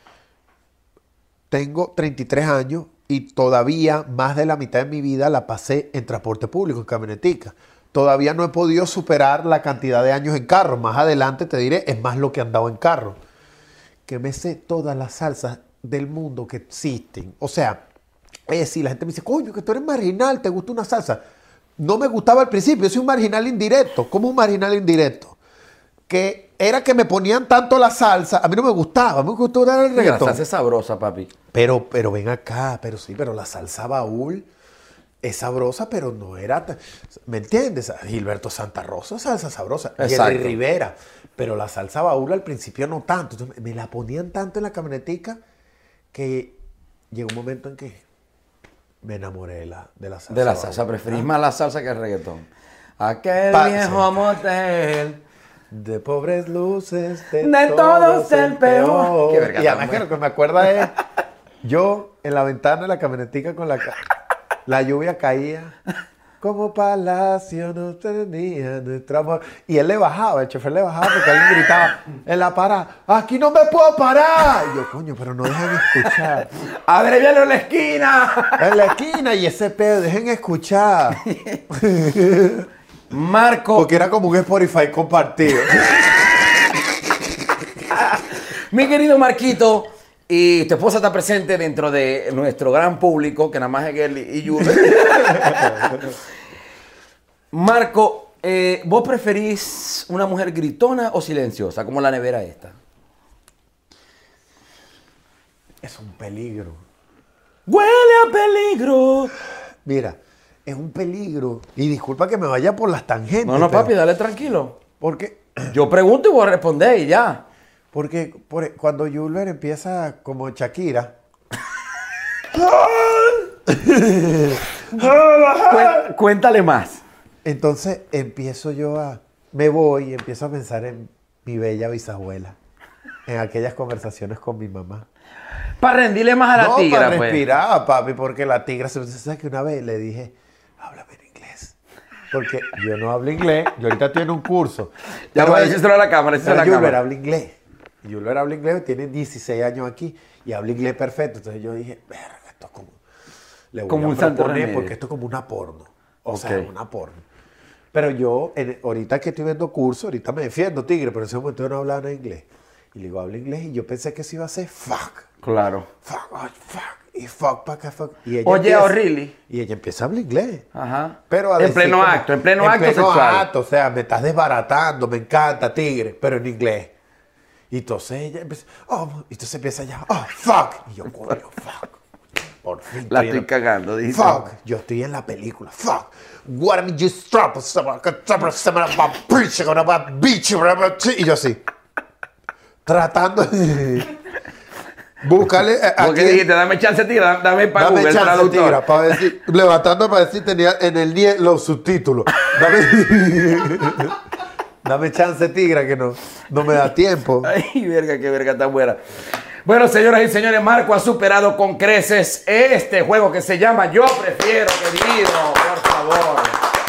Tengo 33 años y todavía más de la mitad de mi vida la pasé en transporte público, en camionetica. Todavía no he podido superar la cantidad de años en carro. Más adelante te diré, es más lo que he andado en carro. Que me sé todas las salsas del mundo que existen. O sea, si la gente me dice, coño, que tú eres marginal, ¿te gusta una salsa? No me gustaba al principio, yo soy un marginal indirecto. ¿Cómo un marginal indirecto? Que era que me ponían tanto la salsa, a mí no me gustaba, me gustaba el La reggaetón. salsa es sabrosa, papi. Pero ven acá, pero la salsa baúl es sabrosa, pero no era... ¿Me entiendes? Gilberto Santa Rosa es salsa sabrosa. Exacto. Jerry Rivera. Pero la salsa baúl al principio no tanto. Entonces, me la ponían tanto en la camionetica que llegó un momento en que me enamoré de la salsa. De la baúl. salsa, preferís más la salsa que el reggaetón. Aquel Pa- viejo sí. motel. De pobres luces, De todos el peor. Qué verga Y tan además que buena. lo que me acuerda es yo en la ventana de la camionetica con la lluvia caía. Como palacio no tenía nuestro amor. Y él le bajaba, el chofer le bajaba porque alguien gritaba en la parada, aquí no me puedo parar. Y yo, coño, pero no dejan escuchar. ¡Abrevialo en la esquina! En la esquina y ese pedo, dejen escuchar. Marco, Porque era como un Spotify compartido. mi querido Marquito, y tu esposa está presente dentro de nuestro gran público, que nada más es Gerly y Jules. Marco, ¿vos preferís una mujer gritona o silenciosa, como la nevera esta? Es un peligro. ¡Huele a peligro! Mira, es un peligro. Y disculpa que me vaya por las tangentes. No, pero- papi, dale tranquilo. Porque, Yo pregunto y vos respondés y ya. cuando Julber empieza como Shakira, Cuéntale más. entonces me voy y empiezo a pensar en mi bella bisabuela. En aquellas conversaciones con mi mamá. Para rendirle más a la no, tigra, para pues. respirar, papi, porque la tigra, ¿sabes que una vez le dije, háblame en inglés? Porque yo no hablo inglés, yo ahorita estoy en un curso. Ya Pero voy a ella- decírselo a la cámara, decírselo a la Julber cámara. habla inglés. Y Julber habla inglés, tiene 16 años aquí y habla inglés perfecto. Entonces yo dije, verga, esto es como... Le voy Como a un santo proponer remedio. porque esto es como una porno. O sea, Ok. una porno. Pero yo, ahorita que estoy viendo curso, ahorita me defiendo, tigre, pero en ese momento yo no hablaba nada inglés. Y le digo, habla inglés y yo pensé que eso iba a ser fuck. Claro. Fuck, oh, fuck. Y fuck, para acá, fuck. Y ella Oye, empieza- really? Y ella empieza a hablar inglés. Ajá. Pero a en decir pleno como- acto sexual. acto, o sea, me estás desbaratando, me encanta, tigre, pero en inglés. Y entonces ella empieza, y entonces empieza ya, fuck. Y yo, coño, fuck. Por fin. La en estoy cagando, dice. Fuck. Yo estoy en la película, fuck. What am I just drop? Y yo así, tratando de buscarle. Porque dijiste, dame chance, tira, dame para Dame Google chance, Traductor. tigra, para decir, levantando para decir tenía en el 10 los subtítulos. Dame chance, tigra, que no me da tiempo. Ay, verga, qué verga tan buena. Bueno, señoras y señores, Marco ha superado con creces este juego que se llama Yo Prefiero, querido, por favor.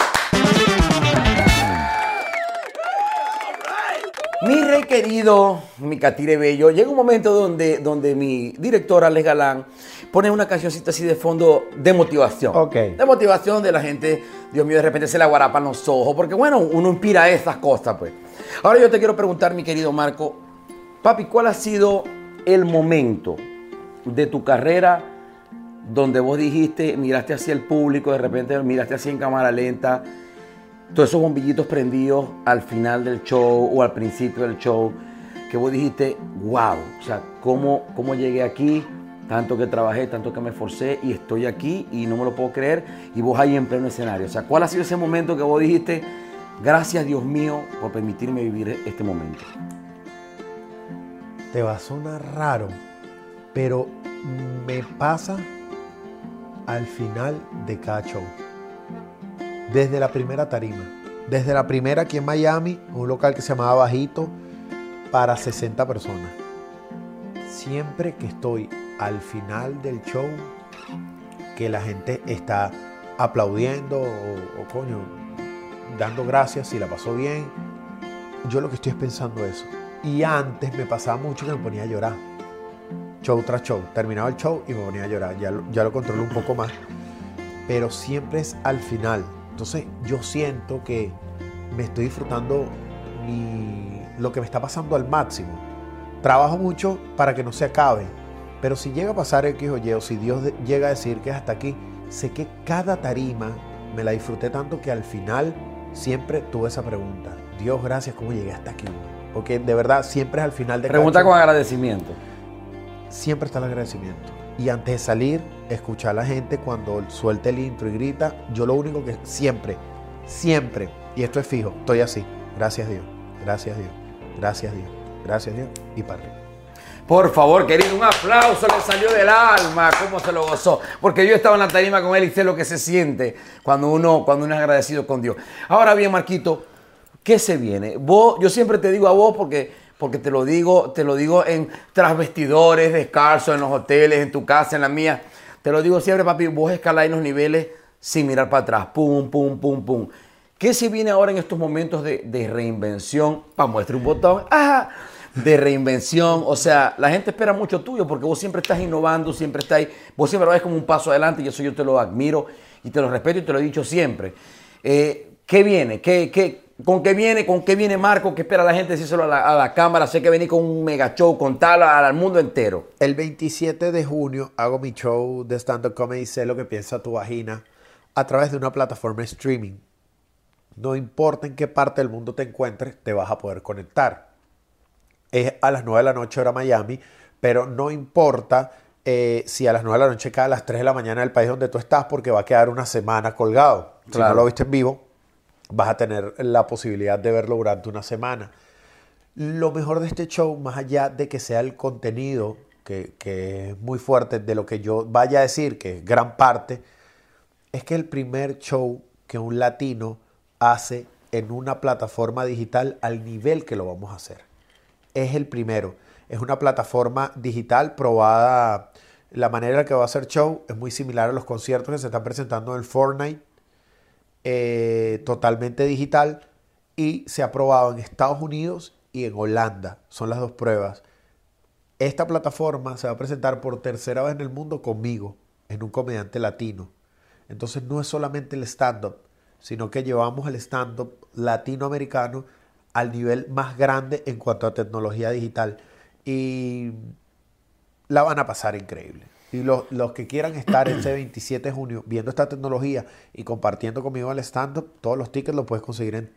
Mi rey querido, mi catire bello, llega un momento donde mi director Alex Galán pone una cancioncita así de fondo de motivación. Ok. De motivación de la gente, Dios mío, de repente se le aguarapan los ojos, porque bueno, uno inspira estas cosas, pues. Ahora yo te quiero preguntar, mi querido Marco, papi, ¿cuál ha sido el momento de tu carrera donde vos dijiste, miraste hacia el público, de repente miraste así en cámara lenta, todos esos bombillitos prendidos al final del show o al principio del show, que vos dijiste, wow, o sea, ¿cómo llegué aquí? Tanto que trabajé, tanto que me esforcé y estoy aquí y no me lo puedo creer, y vos ahí en pleno escenario. O sea, ¿cuál ha sido ese momento que vos dijiste, gracias Dios mío por permitirme vivir este momento? Te va a sonar raro, pero me pasa al final de cada show. Desde la primera tarima. Desde la primera aquí en Miami, un local que se llamaba Bajito, para 60 personas. Siempre que estoy al final del show, que la gente está aplaudiendo o coño, dando gracias si la pasó bien, yo lo que estoy es pensando eso. Y antes me pasaba mucho que me ponía a llorar. Show tras show. Terminaba el show y me ponía a llorar. Ya lo controlo un poco más. Pero siempre es al final. Entonces yo siento que me estoy disfrutando lo que me está pasando al máximo. Trabajo mucho para que no se acabe. Pero si llega a pasar X o Y, o si Dios llega a decir que es hasta aquí, sé que cada tarima me la disfruté tanto que al final siempre tuve esa pregunta. Dios, gracias, ¿cómo llegué hasta aquí? Porque de verdad siempre es al final de Pregunta cada con show. agradecimiento. Siempre está el agradecimiento. Y antes de salir, escuchar a la gente cuando suelte el intro y grita, yo lo único que siempre, y esto es fijo, estoy así. Gracias Dios, gracias Dios, gracias Dios, gracias Dios, y para arriba. Por favor, querido, un aplauso, le salió del alma, cómo se lo gozó. Porque yo estaba en la tarima con él y sé lo que se siente cuando uno es agradecido con Dios. Ahora bien, Marquito, ¿qué se viene? Yo siempre te digo a vos porque te lo digo en tras vestidores, descalzo, en los hoteles, en tu casa, en la mía. Te lo digo siempre, papi, vos escaláis los niveles sin mirar para atrás. Pum, pum, pum, pum. ¿Qué se viene ahora en estos momentos de reinvención? Muestre un botón. ¡Ah! De reinvención. O sea, la gente espera mucho tuyo porque vos siempre estás innovando, siempre estás ahí. Vos siempre lo ves como un paso adelante y eso yo te lo admiro y te lo respeto y te lo he dicho siempre. ¿Qué viene? ¿Con qué viene Marco? ¿Qué espera la gente? Decírselo a la cámara. Sé que venís con un mega show, con tal al mundo entero. El 27 de junio hago mi show de stand-up comedy, Sé lo que piensa tu vagina, a través de una plataforma de streaming. No importa en qué parte del mundo te encuentres, te vas a poder conectar. Es a las 9 de la noche hora Miami, pero no importa si a las 9 de la noche cae a las 3 de la mañana del país donde tú estás, porque va a quedar una semana colgado. Claro. Si no lo viste en vivo, vas a tener la posibilidad de verlo durante una semana. Lo mejor de este show, más allá de que sea el contenido, que es muy fuerte, de lo que yo vaya a decir, que es gran parte, es que es el primer show que un latino hace en una plataforma digital al nivel que lo vamos a hacer. Es el primero. Es una plataforma digital probada. La manera en que va a hacer show es muy similar a los conciertos que se están presentando en el Fortnite. Totalmente digital, y se ha probado en Estados Unidos y en Holanda. Son las dos pruebas. Esta plataforma se va a presentar por tercera vez en el mundo conmigo, en un comediante latino. Entonces no es solamente el stand-up, sino que llevamos el stand-up latinoamericano al nivel más grande en cuanto a tecnología digital. Y la van a pasar increíble. Y los que quieran estar ese 27 de junio viendo esta tecnología y compartiendo conmigo el stand-up, todos los tickets los puedes conseguir en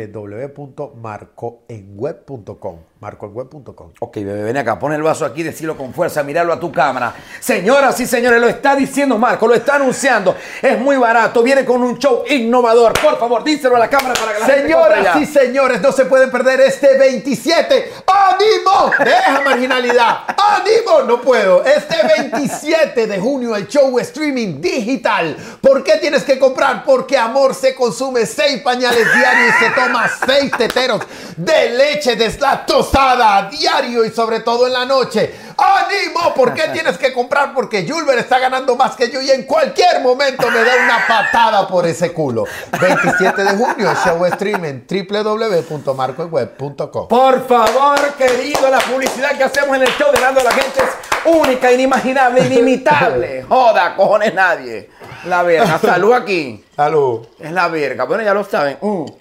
www.marcoenweb.com. marcoenweb.com. Ok, bebé, ven acá, pon el vaso aquí, decilo con fuerza, míralo a tu cámara. Señoras y señores, lo está diciendo Marco, lo está anunciando. Es muy barato, viene con un show innovador. Por favor, díselo a la cámara para que la gente compre ya. Señoras y señores, no se pueden perder este 27. ¡Ánimo! Deja marginalidad. ¡Ánimo! No puedo. Este 27 de junio el show streaming digital. ¿Por qué tienes que comprar? Porque amor se consume 6 pañales diarios y se toma 6 teteros de leche deslactosada diario y sobre todo en la noche. ¡Ánimo! ¿Por qué tienes que comprar? Porque Julber está ganando más que yo y en cualquier momento me da una patada por ese culo. 27 de junio, show stream en www.marcoyweb.com. Por favor, querido, la publicidad que hacemos en el show de Nando de la Gente es única, inimaginable, inimitable. Joda, cojones nadie. La verga. Salud aquí. Salud. Es la verga. Bueno, ya lo saben.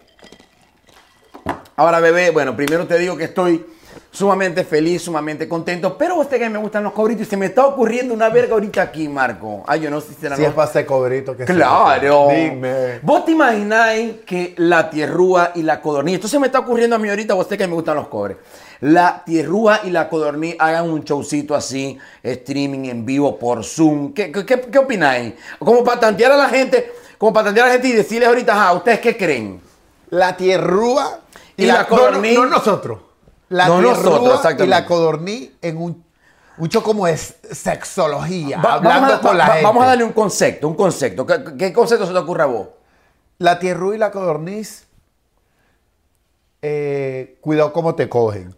Ahora, bebé, bueno, primero te digo que estoy sumamente feliz, sumamente contento, pero usted que me gustan los cobritos y se me está ocurriendo una verga ahorita aquí, Marco. Ay, yo no sé si será... Si es para ese cobrito que Claro. Dime. ¿Vos te imagináis que la tierrúa y la codorniz, esto se me está ocurriendo a mí ahorita, usted que me gustan los cobres, la tierrúa y la codorniz hagan un showcito así, streaming en vivo por Zoom? ¿Qué opináis? Como para tantear a la gente, y decirles ahorita, ¿ustedes qué creen? La tierrúa y la codorniz. No nosotros. La No tierrúa nosotros, exactamente. y la codorniz en un show como es sexología, Vamos hablando con la gente. Vamos a darle un concepto. ¿Qué concepto se te ocurre a vos? La tierrúa y la codorniz, cuidado cómo te cogen.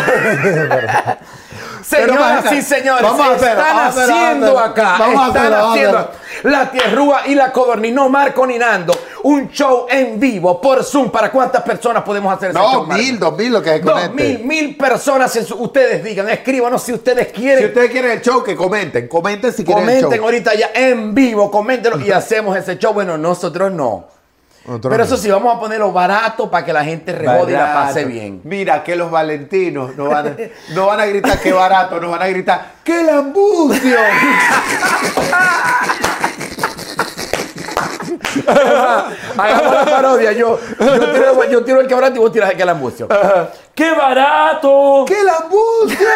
Señoras y señores, están haciendo acá, la tierrúa y la codorniz, no Marco ni Nando, un show en vivo por Zoom. ¿Para cuántas personas podemos hacer ese show, Marco? 2.000 lo que es con 2.000 personas. Ustedes digan, escríbanos si ustedes quieren. Si ustedes quieren el show, que comenten si quieren el show. Comenten ahorita ya en vivo, coméntenlo y hacemos ese show. Bueno, nosotros no. Pero eso sí, vamos a ponerlo barato para que la gente rebode y la pase bien. Mira que los valentinos no van a gritar que barato, nos van a gritar ¡qué lambucio! Hagamos la parodia. Yo tiro el que barato y vos tiras el que lambucio. ¡Qué barato! ¡Qué lambucio!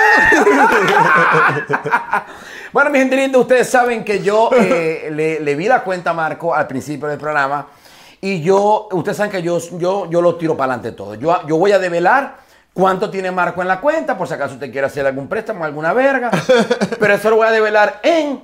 Bueno, mi gente linda, ustedes saben que yo le vi la cuenta a Marco al principio del programa. Y ustedes saben que yo lo tiro para adelante todo. Yo voy a develar cuánto tiene Marco en la cuenta, por si acaso usted quiere hacer algún préstamo, alguna verga. Pero eso lo voy a develar en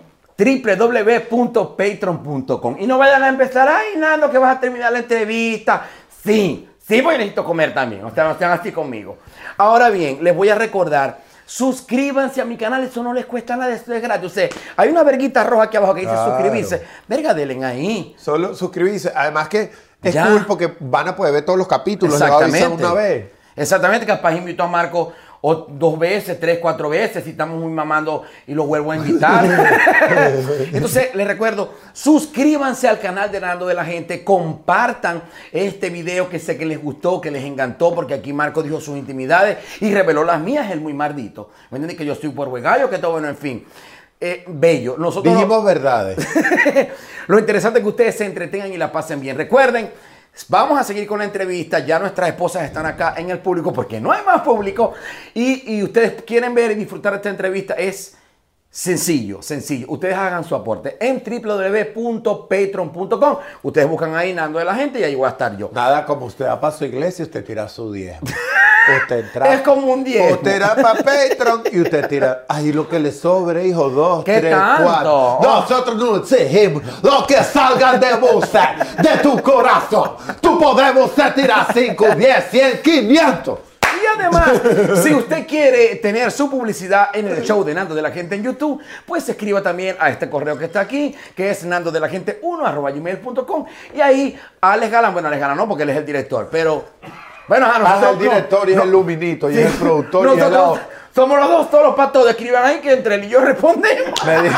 www.patreon.com. Y no vayan a empezar, ay, Nando, que vas a terminar la entrevista. Sí, porque necesito comer también. No están así conmigo. Ahora bien, les voy a recordar, suscríbanse a mi canal, eso no les cuesta nada, esto es gratis. O sea, hay una verguita roja aquí abajo que dice suscribirse. Verga, denle ahí. Solo suscribirse. Además que es Ya. cool porque van a poder ver todos los capítulos. Les voy a avisar una vez. Exactamente, capaz invito a Marco 2 veces, 3, 4 veces, si estamos muy mamando y lo vuelvo a invitar. Entonces, les recuerdo, suscríbanse al canal de Nando de la Gente, compartan este video que sé que les gustó, que les encantó, porque aquí Marco dijo sus intimidades y reveló las mías, el muy mardito. ¿Me entiendes? Que yo soy puerco de gallo, que todo, bueno, en fin. Bello. Nosotros Dijimos verdades. Lo interesante es que ustedes se entretengan y la pasen bien. Recuerden, vamos a seguir con la entrevista. Ya nuestras esposas están acá en el público porque no hay más público. Y ustedes quieren ver y disfrutar de esta entrevista. Es sencillo. Ustedes hagan su aporte en www.patreon.com. Ustedes buscan ahí Nando de la Gente y ahí voy a estar yo. Nada como usted va para su iglesia y usted tira su diezmo. Usted entra. Es como un diezmo. Usted era para Patreon y usted tira. Ahí lo que le sobre, hijo. 2, ¿Qué 3, tanto? 4. Nosotros no exigimos lo que salga de usted, de tu corazón. Tú podemos tirar 5, 10, 100, 500. Y además, si usted quiere tener su publicidad en el show de Nando de la Gente en YouTube, pues escriba también a este correo que está aquí, que es nandodelagente1@gmail.com. Y ahí Alex Galán, bueno, Alex Galán no, porque él es el director, pero bueno, a nosotros, el director y es el luminito y es el productor y es nosotros somos los dos, todos los patos, escriban ahí que entre él y yo respondemos.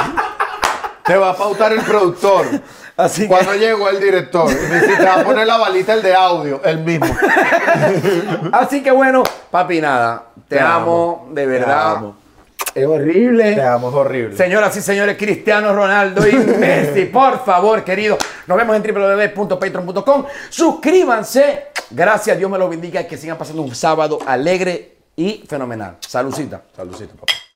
Te va a pautar el productor. Así Cuando que, llegó el director, y me dice, te va a poner la balita el de audio, el mismo. así que bueno, papi, nada, te amo, de verdad. Te amo. Es horrible. Te amo, es horrible. Señoras y señores, Cristiano Ronaldo y Messi, por favor, querido. Nos vemos en www.patreon.com. Suscríbanse. Gracias, Dios me los bendiga y que sigan pasando un sábado alegre y fenomenal. Saludcita. Saludcita, papá.